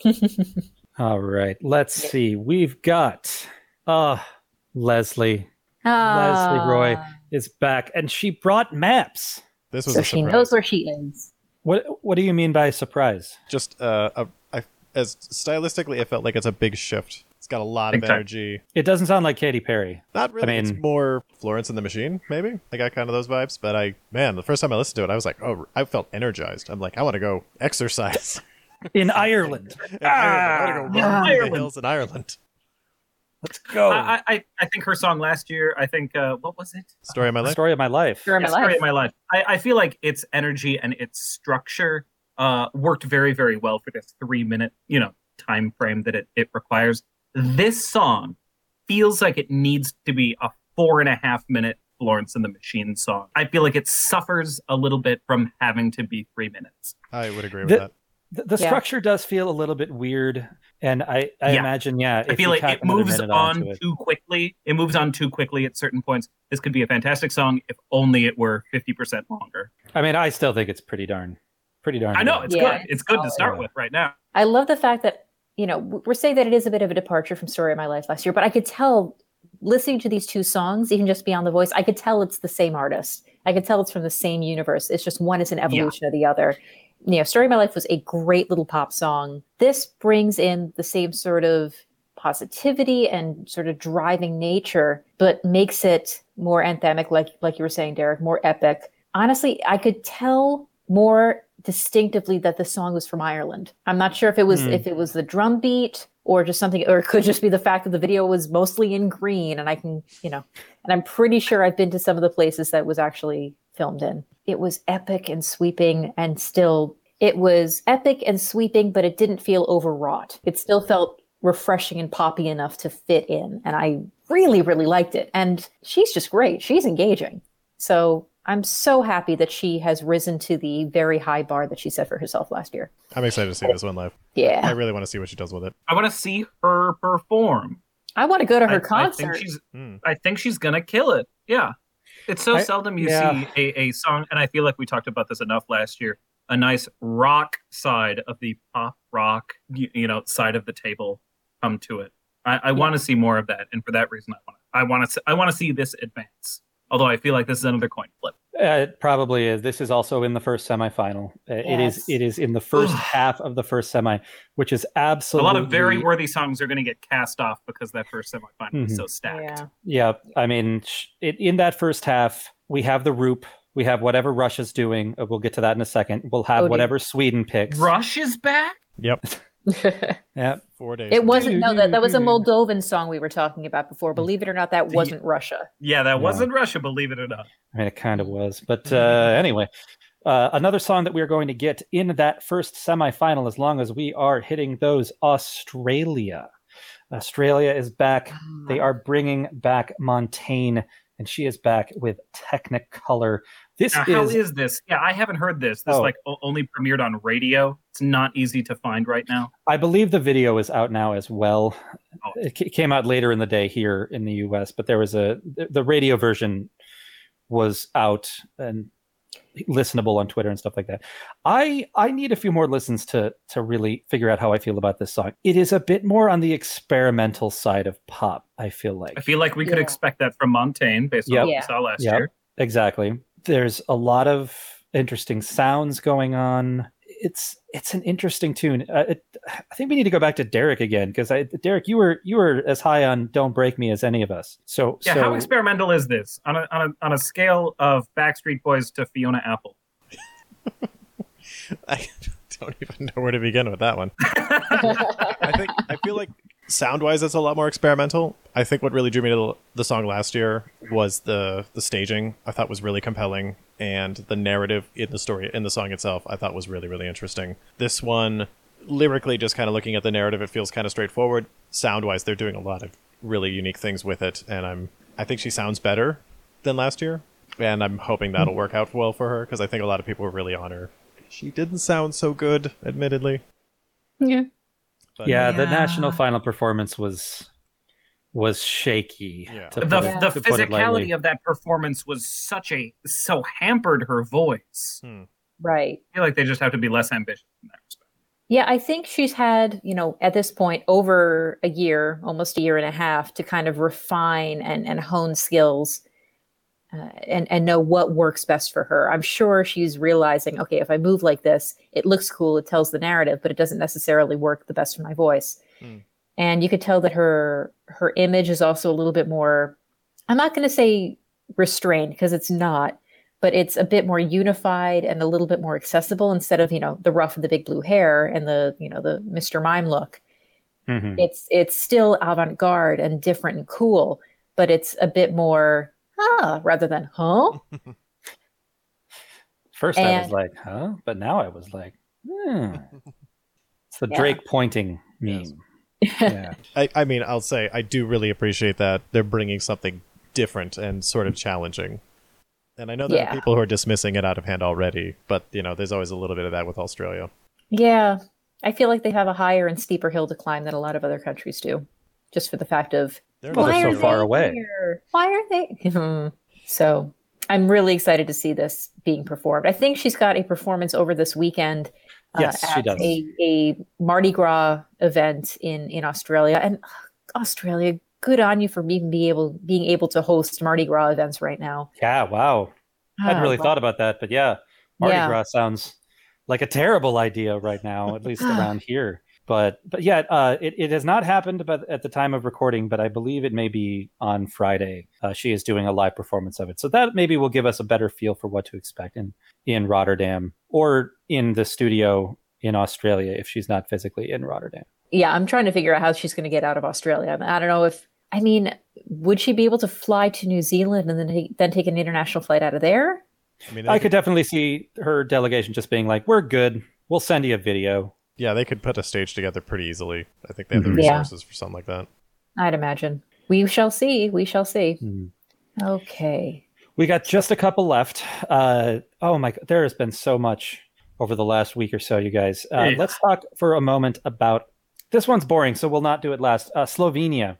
All right, let's Yeah. see. We've got uh Leslie Leslie Roy Ah, is back, and she brought maps. This was So a she surprise. knows where she is. What what do you mean by surprise? Just uh, a, I, as stylistically, it felt like it's a big shift. It's got a lot of Big time. energy. It doesn't sound like Katy Perry. Not really. I it's mean- more Florence and the Machine, maybe. I got kind of those vibes. But I, man, the first time I listened to it, I was like, oh, I felt energized. I'm like, I want to go exercise. In Ireland. in Ireland. I want to go run through the Ireland. hills in Ireland. Let's go. I, I I think her song last year. I think uh, what was it? Story of my The life. story of my life. Story of Yeah, my Story life. of my life. I, I feel like its energy and its structure uh, worked very, very well for this three minute, you know, time frame that it, it requires. This song feels like it needs to be a four and a half minute Florence and the Machine song. I feel like it suffers a little bit from having to be three minutes. I would agree with The- that. The, the Yeah. structure does feel a little bit weird, and I, I Yeah. imagine, yeah. I if feel you like tack it another moves minute on onto it- too quickly. It moves on too quickly at certain points. This could be a fantastic song if only it were fifty percent longer. I mean, I still think it's pretty darn pretty darn. I know good. it's Yeah, good. it's It's good to solid. start with right now. I love the fact that, you know, we're saying that it is a bit of a departure from Story of My Life last year, but I could tell listening to these two songs, even just beyond the voice, I could tell it's the same artist. I could tell it's from the same universe. It's just one is an evolution yeah. of the other. You know, Story of My Life was a great little pop song. This brings in the same sort of positivity and sort of driving nature, but makes it more anthemic, like like you were saying, Derek, more epic. Honestly, I could tell more distinctively that the song was from Ireland. I'm not sure if it was mm. if it was the drum beat or just something, or it could just be the fact that the video was mostly in green, and I can, you know, and I'm pretty sure I've been to some of the places that was actually filmed in. It was epic and sweeping, and still, it was epic and sweeping, but it didn't feel overwrought. It still felt refreshing and poppy enough to fit in, and I really, really liked it. And she's just great. She's engaging. So I'm so happy that she has risen to the very high bar that she set for herself last year. I'm excited to see this one live. Yeah. I really want to see what she does with it. I want to see her perform. I want to go to her I, concert. I think she's, mm. I think she's going to kill it. Yeah. It's so I, seldom you yeah. see a, a song, and I feel like we talked about this enough last year, a nice rock side of the pop rock, you, you know, side of the table come to it. I, I yeah. want to see more of that, and for that reason, I want to. I want to. I want to see this advance. Although I feel like this is another coin flip. Uh, it probably is. This is also in the first semifinal. Uh, yes. It is. It is in the first half of the first semi, which is absolutely a lot of very worthy songs are going to get cast off because that first semifinal mm-hmm. is so stacked. Yeah. yeah, I mean, it, in that first half, we have the Roop. We have whatever Russia's doing. Uh, we'll get to that in a second. We'll have oh, whatever Sweden picks. Russia's back. Yep. yeah, four days. It wasn't. No, that, that was a Moldovan song we were talking about before. Believe it or not, that wasn't yeah. Russia. Yeah, that yeah. wasn't Russia. Believe it or not. I mean, it kind of was. But uh, anyway, uh, another song that we're going to get in that first semifinal, as long as we are hitting those, Australia. Australia is back. They are bringing back Montaigne, and she is back with Technicolor. This now, is how is this? Yeah, I haven't heard this. This oh. like o- only premiered on radio. It's not easy to find right now. I believe the video is out now as well. Oh. It c- came out later in the day here in the U S, but there was a the radio version was out and listenable on Twitter and stuff like that. I I need a few more listens to to really figure out how I feel about this song. It is a bit more on the experimental side of pop, I feel like. I feel like we could yeah. expect that from Montaigne based on yep. what yeah. we saw last yep. year. Exactly. There's a lot of interesting sounds going on. It's it's an interesting tune. Uh, it, I think we need to go back to Derek again, because Derek, you were you were as high on "Don't Break Me" as any of us. So yeah, so, how experimental is this on a on a on a scale of Backstreet Boys to Fiona Apple? I don't even know where to begin with that one. I think I feel like sound-wise, it's a lot more experimental. I think what really drew me to the song last year was the the staging. I thought was really compelling, and the narrative in the story in the song itself, I thought was really really interesting. This one, lyrically, just kind of looking at the narrative, it feels kind of straightforward. Sound-wise, they're doing a lot of really unique things with it, and I'm I think she sounds better than last year, and I'm hoping that'll work out well for her, because I think a lot of people were really on her. She didn't sound so good, admittedly. Yeah. But, yeah, the national final performance was was shaky. Yeah. To the it, the to physicality of that performance was such a so hampered her voice. Hmm. Right. I feel like they just have to be less ambitious in that respect. Yeah, I think she's had, you know, at this point over a year, almost a year and a half, to kind of refine and, and hone skills uh, and, and know what works best for her. I'm sure she's realizing, okay, if I move like this, it looks cool, it tells the narrative, but it doesn't necessarily work the best for my voice. Hmm. And you could tell that her her image is also a little bit more, I'm not going to say restrained, because it's not, but it's a bit more unified and a little bit more accessible, instead of, you know, the ruff and the big blue hair and the, you know, the Mister Mime look. Mm-hmm. It's it's still avant-garde and different and cool, but it's a bit more, huh, rather than, huh? First and, I was like, huh? But now I was like, hmm. It's the yeah. Drake pointing meme. Yeah. I, I mean, I'll say I do really appreciate that they're bringing something different and sort of challenging. And I know there yeah. are people who are dismissing it out of hand already, but, you know, there's always a little bit of that with Australia. Yeah. I feel like they have a higher and steeper hill to climb than a lot of other countries do, just for the fact of, They're well, why they're are so far they away. Here? Why are they? So, I'm really excited to see this being performed. I think she's got a performance over this weekend. Yes, uh, she at does. A, a Mardi Gras event in, in Australia. And uh, Australia, good on you for even be able, being able to host Mardi Gras events right now. Yeah, wow. I hadn't Oh, really wow. thought about that, but yeah, Mardi Yeah. Gras sounds like a terrible idea right now, at least around here. But but yeah, uh, it, it has not happened but at the time of recording, but I believe it may be on Friday. Uh, she is doing a live performance of it. So that maybe will give us a better feel for what to expect in, in Rotterdam or in the studio in Australia if she's not physically in Rotterdam. Yeah, I'm trying to figure out how she's going to get out of Australia. I don't know if, I mean, would she be able to fly to New Zealand and then take, then take an international flight out of there? I mean, I could, could definitely see her delegation just being like, we're good. We'll send you a video. yeah, they could put a stage together pretty easily. I think they have the Mhm. Yeah. resources for something like that. I'd imagine. We shall see. We shall see. Hmm. Okay. We got just a couple left. Uh, oh my, there has been so much over the last week or so, you guys. Uh, Yeah. Let's talk for a moment about, this one's boring, so we'll not do it last. Uh, Slovenia.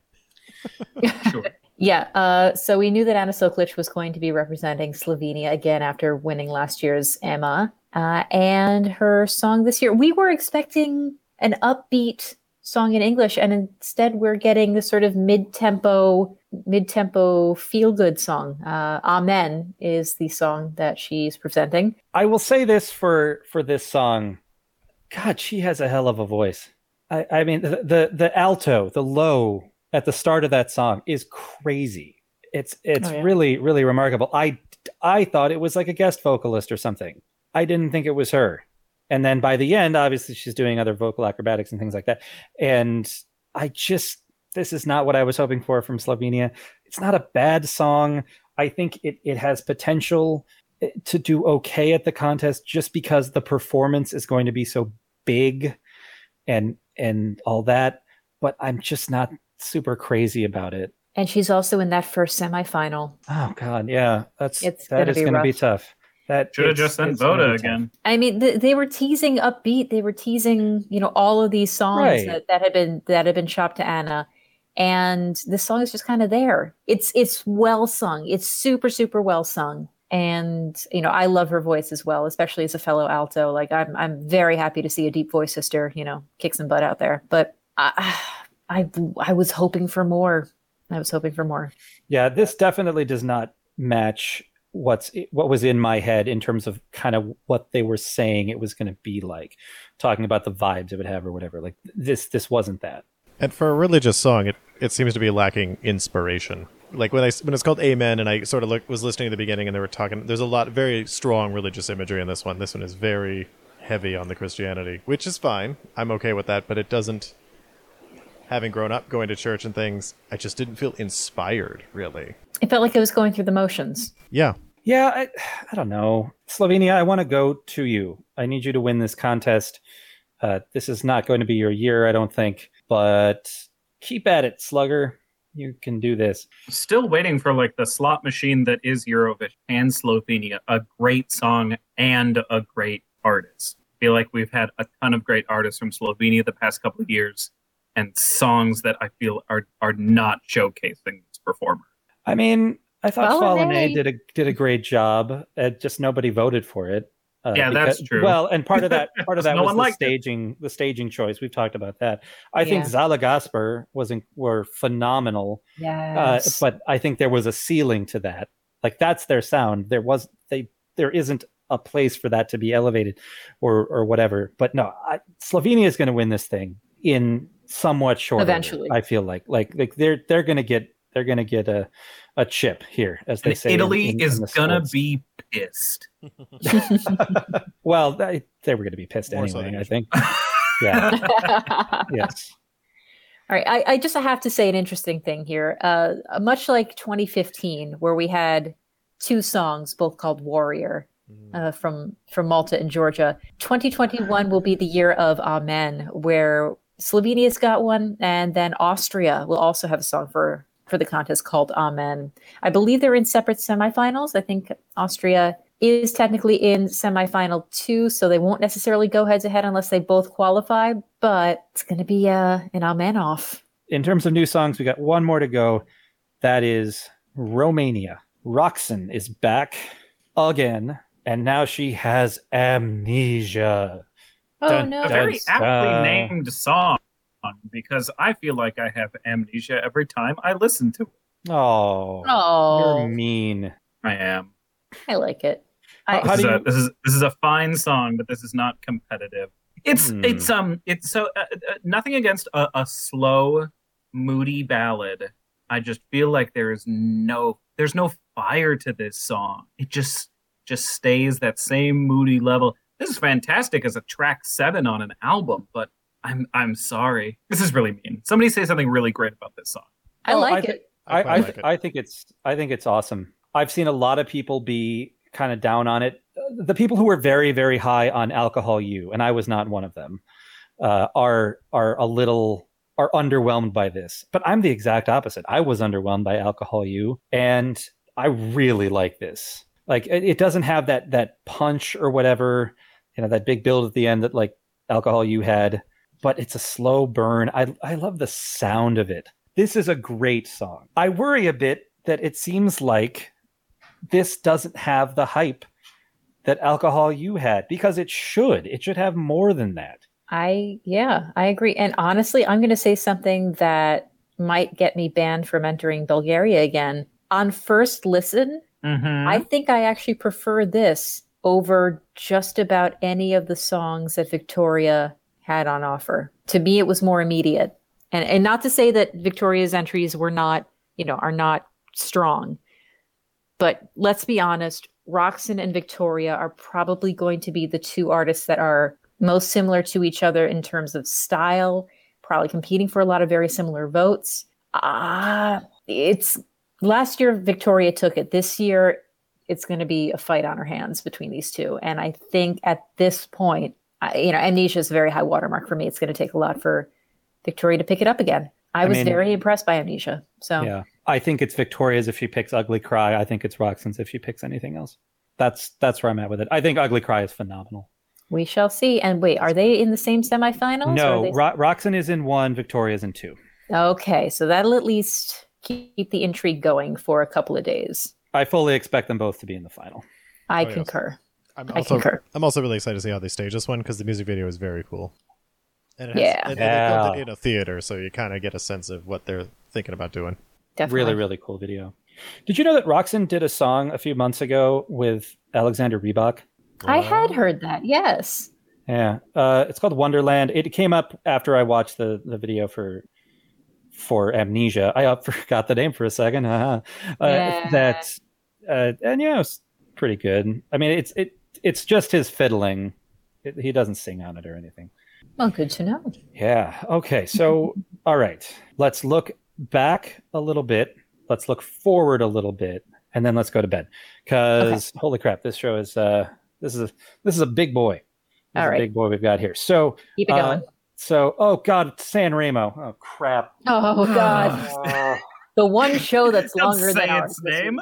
Sure. Yeah, uh, so we knew that Anna Soklic was going to be representing Slovenia again after winning last year's Emma. Uh, and her song this year, we were expecting an upbeat song in English, and instead we're getting this sort of mid-tempo, mid-tempo feel-good song. Uh, Amen is the song that she's presenting. I will say this for for this song. God, she has a hell of a voice. I, I mean, the, the the alto, the low at the start of that song is crazy. It's it's Oh, yeah. really really remarkable. I I thought it was like a guest vocalist or something. I didn't think it was her. And then by the end, obviously she's doing other vocal acrobatics and things like that. And I just, this is not what I was hoping for from Slovenia. It's not a bad song. I think it it has potential to do okay at the contest just because the performance is going to be so big and and all that. But I'm just not super crazy about it. And she's also in that first semifinal. Oh God, yeah, that's It's that gonna is be going to be rough. tough. That Should have it's- just sent it's gonna Voda be tough. again. I mean, th- they were teasing upbeat. They were teasing, you know, all of these songs Right. that, that had been that had been chopped to Anna, and this song is just kind of there. It's it's well sung. It's super super well sung, and you know, I love her voice as well, especially as a fellow alto. Like I'm I'm very happy to see a deep voice sister, you know, kick some butt out there. But I I, I was hoping for more. I was hoping for more. Yeah, this definitely does not match what's what was in my head in terms of kind of what they were saying it was going to be like, talking about the vibes it would have or whatever. Like this this wasn't that. And for a religious song, it, it seems to be lacking inspiration. Like when I when it's called Amen, and I sort of look, was listening at the beginning, and they were talking. There's a lot very strong religious imagery in this one. This one is very heavy on the Christianity, which is fine. I'm okay with that, but it doesn't. Having grown up going to church and things, I just didn't feel inspired, really. It felt like it was going through the motions. Yeah. Yeah, I, I don't know. Slovenia, I want to go to you. I need you to win this contest. Uh, this is not going to be your year, I don't think. But keep at it, Slugger. You can do this. Still waiting for like the slot machine that is Eurovision and Slovenia. A great song and a great artist. I feel like we've had a ton of great artists from Slovenia the past couple of years, and songs that I feel are are not showcasing this performer. I mean, I thought Fallen Fallen A A. did a did a great job. Uh, just nobody voted for it. Uh, Yeah, that's true. Well, and part of that part of that No was one the liked it. staging the staging choice. We've talked about that. I think Yeah. Zala Gasper was in, were phenomenal, uh, Yes. but I think there was a ceiling to that. Like that's their sound. There was they there isn't a place for that to be elevated, or or whatever. But no, I, Slovenia is going to win this thing in somewhat short order, Eventually. I feel like like like they're they're going to get they're going to get a a chip here, as they And say. in- Italy in- is in the gonna sports. be pissed. Well, they, they were going to be pissed More so anyway, than I think. Yeah. Yes. All right, I, I just have to say an interesting thing here. Uh, much like twenty fifteen, where we had two songs, both called Warrior, uh, from from Malta and Georgia, twenty twenty-one will be the year of Amen, where Slovenia's got one, and then Austria will also have a song for for the contest called Amen. I believe they're in separate semifinals. I think Austria is technically in semifinal two, so they won't necessarily go head to head unless they both qualify, but it's going to be uh, an Amen off. In terms of new songs, we got one more to go. That is Romania. Roxanne is back again, and now she has amnesia. Oh Dun, no! A very dun, aptly dun. named song, because I feel like I have amnesia every time I listen to it. Oh, Oh, you're mean. I am. I like it. How- I, how This do is, a, you- this is this is a fine song, but this is not competitive. It's Hmm. it's um it's so uh, uh, nothing against a, a slow, moody ballad. I just feel like there is no there's no fire to this song. It just just stays that same moody level. This is fantastic as a track seven on an album, but I'm I'm sorry. This is really mean. Somebody say something really great about this song. I Oh, like I it. thi- I I quite I, like it. I think it's I think it's awesome. I've seen a lot of people be kind of down on it. The people who were very very high on Alcohol U, and I was not one of them, uh, are are a little are underwhelmed by this. But I'm the exact opposite. I was underwhelmed by Alcohol U, and I really like this. Like it, it doesn't have that that punch or whatever, you know, that big build at the end that like Alcohol U had, but it's a slow burn. I I love the sound of it. This is a great song. I worry a bit that it seems like this doesn't have the hype that Alcohol U had, because it should. It should have more than that. I yeah, I agree. And honestly, I'm going to say something that might get me banned from entering Bulgaria again. On first listen, Mm-hmm. I think I actually prefer this over just about any of the songs that Victoria had on offer. To me, it was more immediate. And and not to say that Victoria's entries were not, you know, are not strong. But let's be honest, Roxanne and Victoria are probably going to be the two artists that are most similar to each other in terms of style, probably competing for a lot of very similar votes. Ah, it's last year Victoria took it. This year it's going to be a fight on her hands between these two. And I think at this point, I, you know, Amnesia is a very high watermark for me. It's going to take a lot for Victoria to pick it up again. I, I was mean- very impressed by Amnesia. So Yeah. I think it's Victoria's if she picks Ugly Cry. I think it's Roxanne's if she picks anything else. That's that's where I'm at with it. I think Ugly Cry is phenomenal. we shall see. And wait, are they in the same semifinals? or are No, they- Ro- Roxanne is in one, Victoria's in two. Okay, so that'll at least keep the intrigue going for a couple of days. I fully expect them both to be in the final. I Oh, yes. concur. I'm I also concur. I'm also really excited to see how they stage this one because the music video is very cool. And it has, Yeah. and they filmed it Yeah. in a theater, so you kind of get a sense of what they're thinking about doing. Definitely. Really, really cool video. Did you know that Roxanne did a song a few months ago with Alexander Rybak? I had heard that. Yes. Yeah, uh, it's called Wonderland. It came up after I watched the, the video for for Amnesia. I uh, forgot the name for a second. Uh, uh, Yeah. That uh, and yeah, it's pretty good. I mean, it's it it's just his fiddling. It, he doesn't sing on it or anything. Well, good to know. Yeah. Okay. So, all right. Let's look back a little bit. Let's look forward a little bit, and then let's go to bed. Because holy crap, this show is uh this is a this is a big boy. This All is right. a big boy we've got here. So Keep it uh, going. so oh god, San Remo. Oh crap. Oh God, Uh, the one show that's Don't longer say than ours. its name.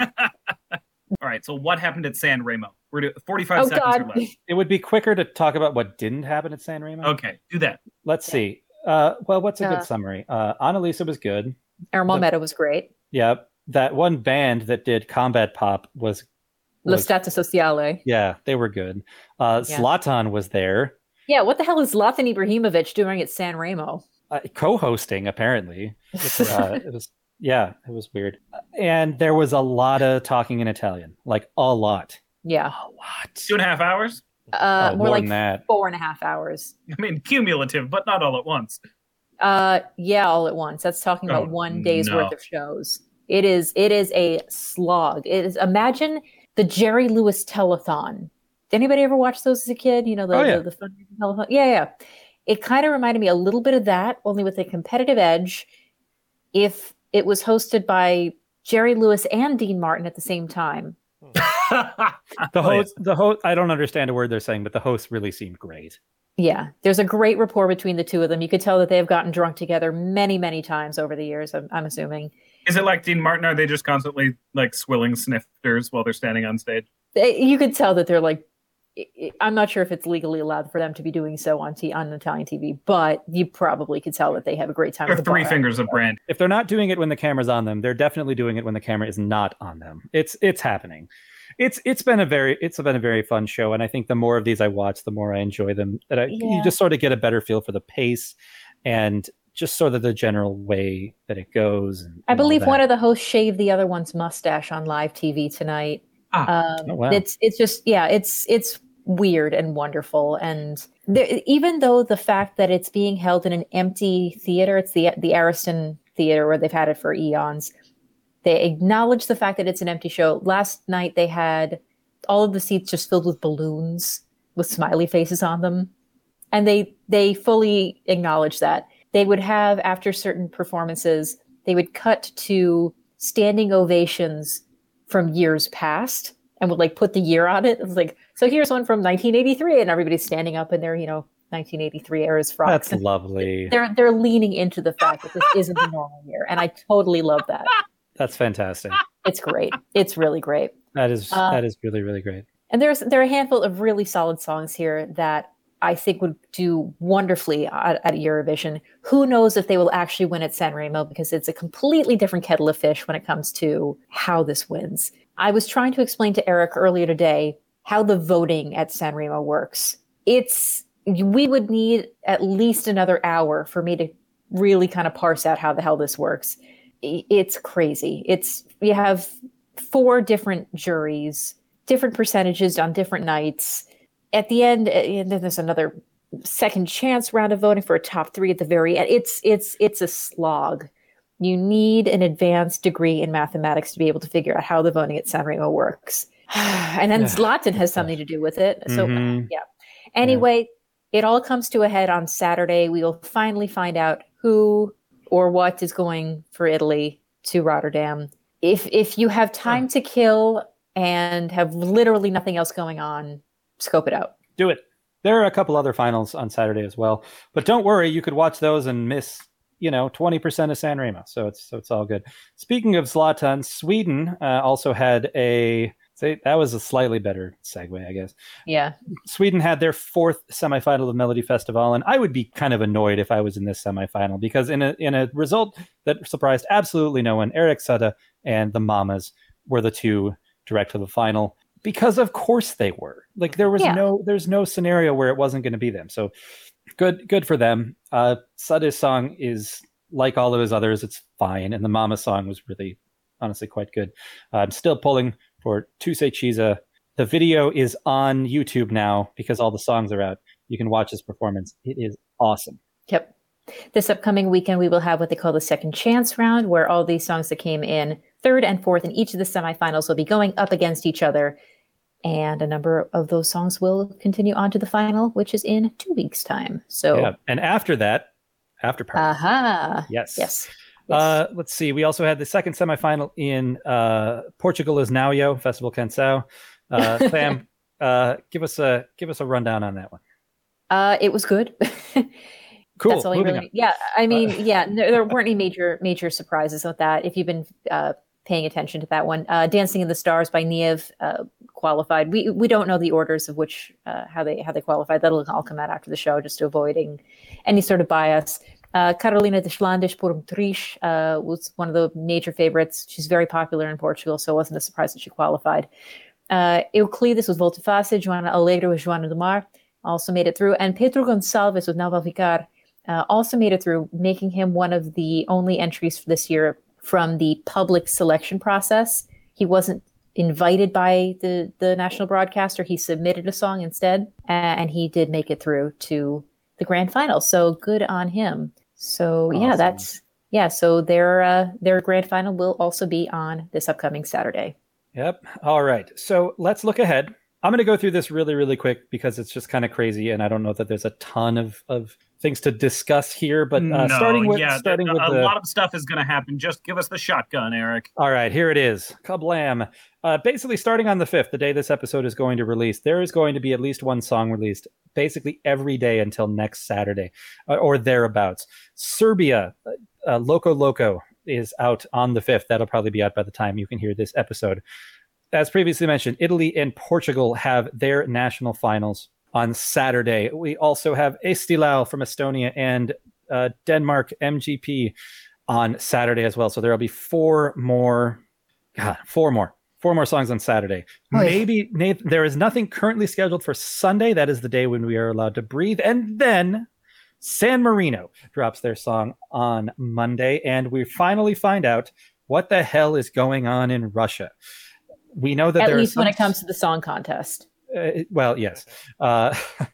All right. So what happened at San Remo? We're doing forty-five Oh seconds God. or less. it would be quicker to talk about what didn't happen at San Remo. Okay, do that. Let's see. Uh, well, what's a Uh, good summary? Uh, Annalisa was good. Ermal The- Meadow was great. Yeah, that one band that did combat pop was La was- Stata Sociale. Yeah, they were good. Uh, Yeah. Zlatan was there, Yeah, what the hell is Zlatan Ibrahimovic doing at San Remo? uh, co-hosting apparently. Uh, it was yeah, it was weird. And there was a lot of talking in Italian, like a lot, Yeah, a lot. Two and a half hours. uh, Oh, more, more like than that. four and a half hours. I mean, cumulative, but not all at once. Uh, yeah, all at once. That's talking about Oh, one day's no. worth of shows. It is. It is a slog. It is. Imagine the Jerry Lewis telethon. Did anybody ever watch those as a kid? You know, the Oh, yeah. the, the fundraising telethon. Yeah, yeah. It kind of reminded me a little bit of that, only with a competitive edge. If it was hosted by Jerry Lewis and Dean Martin at the same time. The Oh, host, the host. I don't understand a word they're saying, but the host really seemed great. Yeah, there's a great rapport between the two of them. You could tell that they have gotten drunk together many, many times over the years. I'm, I'm assuming. Is it like Dean Martin? Are they just constantly like swilling snifters while they're standing on stage? They, you could tell that they're like I'm not sure if it's legally allowed for them to be doing so on t- on Italian T V, but you probably could tell that they have a great time. Or with the three bar. fingers of brand. If they're not doing it when the camera's on them, they're definitely doing it when the camera is not on them. It's it's happening. It's it's been a very it's been a very fun show, and I think the more of these I watch, the more I enjoy them. That I, Yeah. you just sort of get a better feel for the pace and just sort of the general way that it goes. And, I and all believe that. one of the hosts shaved the other one's mustache on live T V tonight. Ah. Um, Oh, wow. It's it's just yeah, it's it's weird and wonderful, and there, even though the fact that it's being held in an empty theater, it's the the Ariston Theater where they've had it for eons. They acknowledge the fact that it's an empty show. Last night they had all of the seats just filled with balloons with smiley faces on them, and they they fully acknowledge that. They would have, after certain performances, they would cut to standing ovations from years past and would like put the year on it. It was like, so here's one from nineteen eighty-three, and everybody's standing up in their, you know, nineteen eighty-three era's frocks. That's lovely. They're they're leaning into the fact that this isn't the normal year, and I totally love that. That's fantastic. It's great. It's really great. That is Uh, that is really really great. And there's there are a handful of really solid songs here that I think would do wonderfully at, at Eurovision. Who knows if they will actually win at Sanremo, because it's a completely different kettle of fish when it comes to how this wins. I was trying to explain to Eric earlier today how the voting at Sanremo works. It's we would need at least another hour for me to really kind of parse out how the hell this works. It's crazy. It's you have four different juries, different percentages on different nights. At the end, and then there's another second chance round of voting for a top three at the very end. It's it's it's a slog. You need an advanced degree in mathematics to be able to figure out how the voting at Sanremo works. And then Zlatan has something to do with it. So Mhm. yeah. Anyway, it all comes to a head on Saturday. We will finally find out who or what is going for Italy to Rotterdam. If if you have time to kill and have literally nothing else going on, scope it out. Do it. There are a couple other finals on Saturday as well, but don't worry, you could watch those and miss, you know, twenty percent of Sanremo. So it's so it's all good. Speaking of Zlatan, Sweden uh, also had a say that was a slightly better segue, I guess. Yeah. Sweden had their fourth semifinal of Melody Festival, and I would be kind of annoyed if I was in this semifinal because in a in a result that surprised absolutely no one, Erik Saade and the Mamas were the two direct to the final. Because of course they were. Like there was Yeah. no, there's no scenario where it wasn't going to be them. So good, good for them. Uh, Sade's song is like all of his others. It's fine, and the Mama song was really, honestly, quite good. Uh, I'm still pulling for Tu Sei Chisa. The video is on YouTube now because all the songs are out. You can watch his performance. It is awesome. Yep. This upcoming weekend, we will have what they call the second chance round, where all these songs that came in third and fourth in each of the semifinals will be going up against each other. And a number of those songs will continue on to the final, which is in two weeks' time. So, Yeah. And after that, after party. aha. Yes. Yes. Uh, let's see. We also had the second semifinal in uh, Portugal is Now Yo Festival Canção. Uh, Sam, uh, give us a give us a rundown on that one. Uh, it was good. Cool. That's all you Moving really on. Yeah, I mean, Uh, yeah, no, there weren't any major major surprises with that. If you've been uh, paying attention to that one, uh, "Dancing in the Stars" by Niev uh, qualified. We we don't know the orders of which uh, how they how they qualified. That'll all come out after the show, just avoiding any sort of bias. Uh, Carolina de Flanders por um Triz uh, was one of the major favorites. She's very popular in Portugal, so it wasn't a surprise that she qualified. Uh, Euclides was Volta Face, Joana Alegre with Joana do Mar also made it through, and Pedro Gonçalves with Não Vai Ficar uh, also made it through, making him one of the only entries for this year from the public selection process. He wasn't invited by the, the national broadcaster. He submitted a song instead, uh, and he did make it through to the grand final. So good on him. So yeah, Awesome. that's yeah. So their uh, their grand final will also be on this upcoming Saturday. Yep. All right. So let's look ahead. I'm going to go through this really, really quick because it's just kind of crazy, and I don't know that there's a ton of, of things to discuss here. But uh, no, starting with yeah, starting a, with a the lot of stuff is going to happen. Just give us the shotgun, Eric. All right, here it is. Kablam. Uh, basically, starting on the fifth, the day this episode is going to release, there is going to be at least one song released basically every day until next Saturday uh, or thereabouts. Serbia, uh, Loco Loco, is out on the fifth. That'll probably be out by the time you can hear this episode. as previously mentioned, Italy and Portugal have their national finals on Saturday. We also have Estilau from Estonia and uh, Denmark M G P on Saturday as well. So there will be four more, God, four more, four more songs on Saturday. Oy. Maybe Nathan, there is nothing currently scheduled for Sunday. That is the day when we are allowed to breathe. And then San Marino drops their song on Monday, and we finally find out what the hell is going on in Russia. We know that At there least are when some, it comes to the song contest. Uh, well, yes. Uh,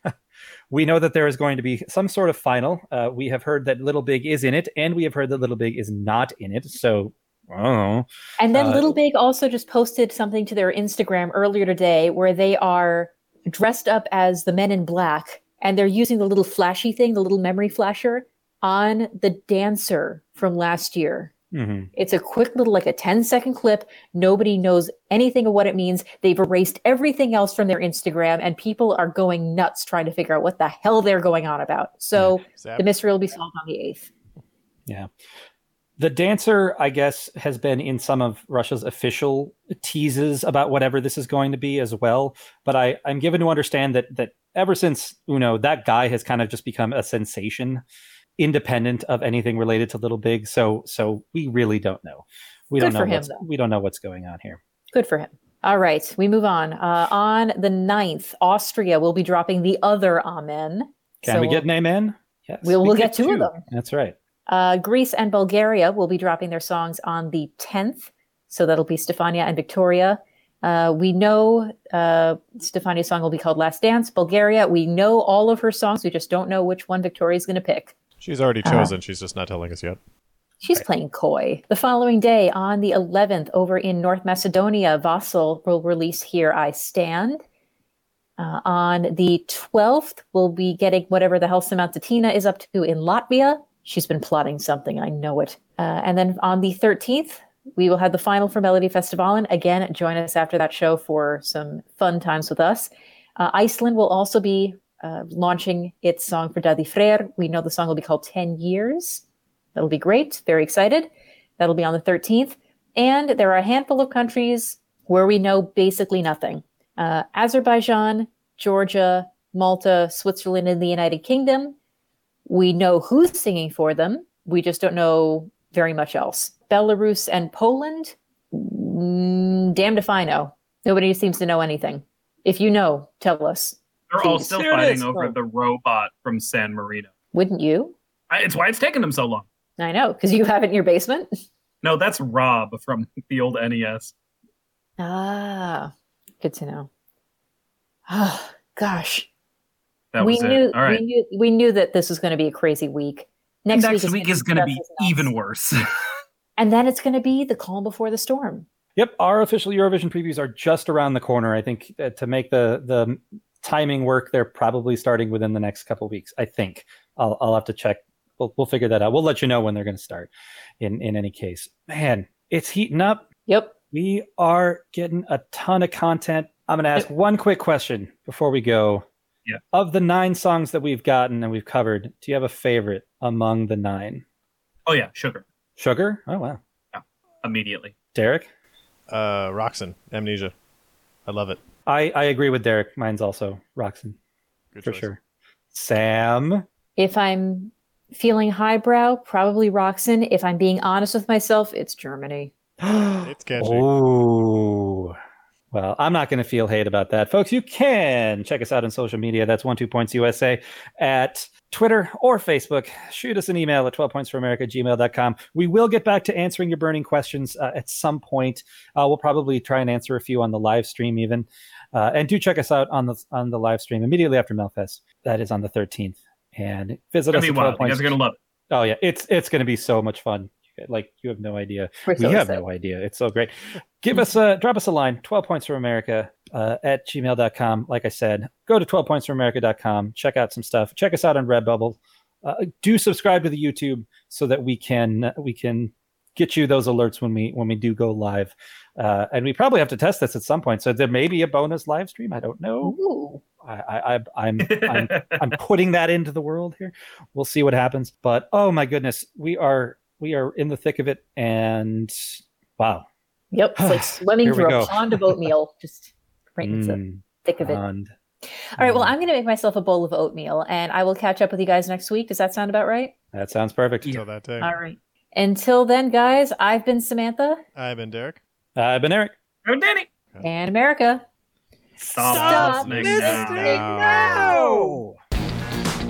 we know that there is going to be some sort of final. Uh, we have heard that Little Big is in it, and we have heard that Little Big is not in it. So, I don't know. And then Uh, Little Big also just posted something to their Instagram earlier today where they are dressed up as the Men in Black, and they're using the little flashy thing, the little memory flasher, on the dancer from last year. Mm-hmm. It's a quick little, like a ten second clip. Nobody knows anything of what it means. They've erased everything else from their Instagram, and people are going nuts trying to figure out what the hell they're going on about. So Zap. the mystery will be solved on the eighth. Yeah. The dancer, I guess, has been in some of Russia's official teases about whatever this is going to be as well. But I, I'm given to understand that that ever since Uno, that guy has kind of just become a sensation, independent of anything related to Little Big. So so we really don't know. We Good don't know for him, what's, though. we don't know what's going on here. Good for him. All right, we move on. Uh, on the ninth, Austria will be dropping the other Amen. Can So we we'll- get an amen? Yes. We'll, we'll get two of them. That's right. Uh, Greece and Bulgaria will be dropping their songs on the tenth. So that'll be Stefania and Victoria. Uh, we know uh, Stefania's song will be called Last Dance. Bulgaria, we know all of her songs. We just don't know which one Victoria's going to pick. She's already Uh-huh. chosen. She's just not telling us yet. She's playing coy. The following day, on the eleventh, over in North Macedonia, Vassal will release Here I Stand. Uh, on the twelfth, we'll be getting whatever the hell Samantha Tina is up to in Latvia. She's been plotting something, I know it. Uh, and then on the thirteenth, we will have the final for Melody Festivalen. Again, join us after that show for some fun times with us. Uh, Iceland will also be uh, launching its song for Daddy Freyr. We know the song will be called ten years. That'll be great. Very excited. That'll be on the thirteenth. And there are a handful of countries where we know basically nothing. Uh, Azerbaijan, Georgia, Malta, Switzerland, and the United Kingdom. We know who's singing for them. We just don't know very much else. Belarus and Poland, mm, damned if I know. Nobody seems to know anything. If you know, tell us. They're all Please. still There it fighting is. over Oh. the robot from San Marino. Wouldn't you? I, it's why it's taken them so long. I know, because you have it in your basement. No, that's Rob from the old N E S. Ah, good to know. Oh, gosh. That we was knew it. All right. we knew we knew that this was going to be a crazy week. Next, Next week, week is is going to be just as nuts. even worse. And then it's going to be the calm before the storm. Yep, our official Eurovision previews are just around the corner. I think uh, to make the the timing work, they're probably starting within the next couple of weeks. I think I'll I'll have to check. We'll we'll figure that out. We'll let you know when they're going to start. In in any case, man, it's heating up. Yep. We are getting a ton of content. I'm going to ask one quick question before we go. Yeah. Of the nine songs that we've gotten and we've covered, do you have a favorite among the nine? Oh, yeah, Sugar. Sugar? Oh wow. Immediately. Derek? Uh, Roxanne, Amnesia. I love it. I I agree with Derek. Mine's also Roxanne. Good For choice. sure. Sam. If I'm feeling highbrow, probably Roxanne. If I'm being honest with myself, it's Germany. It's catchy. Oh. Well, I'm not going to feel hate about that. Folks, you can check us out on social media. That's one two points U S A at Twitter or Facebook. Shoot us an email at twelve points for america at gmail dot com. We will get back to answering your burning questions uh, at some point. Uh, we'll probably try and answer a few on the live stream even. Uh, and do check us out on the on the live stream immediately after Melfest. That is on the thirteenth. And visit It's us going to at be twelve wild. You points. guys are going to love it. Oh yeah, it's it's going to be so much fun. Like you have no idea. We're so we have excited. no idea. It's so great. Give us a drop us a line. twelve points from America uh, at gmail dot com. Like I said, go to twelve points from america dot com. Check out some stuff. Check us out on Redbubble. Uh, do subscribe to the YouTube so that we can we can get you those alerts when we when we do go live. Uh, and we probably have to test this at some point. So there may be a bonus live stream. I don't know. Ooh. I, I, I I'm I'm I'm putting that into the world here. We'll see what happens. But oh my goodness, we are we are in the thick of it, and wow, Yep, it's like swimming Here we through go. a pond of oatmeal, just right in the Mm, thick of it. pond. All right, well, I'm going to make myself a bowl of oatmeal, and I will catch up with you guys next week. Does that sound about right? That sounds perfect. Until that day. All right. Until then, guys, I've been Samantha I've been Derek. I've been Eric. Oh, Danny. and America. Stop, Stop listening listening now. now.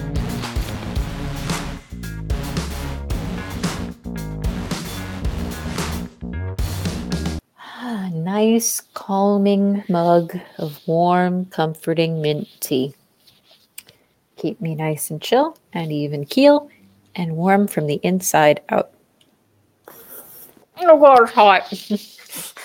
Ah, nice, calming mug of warm, comforting mint tea. Keep me nice and chill and even keel and warm from the inside out. Oh, God, it's hot.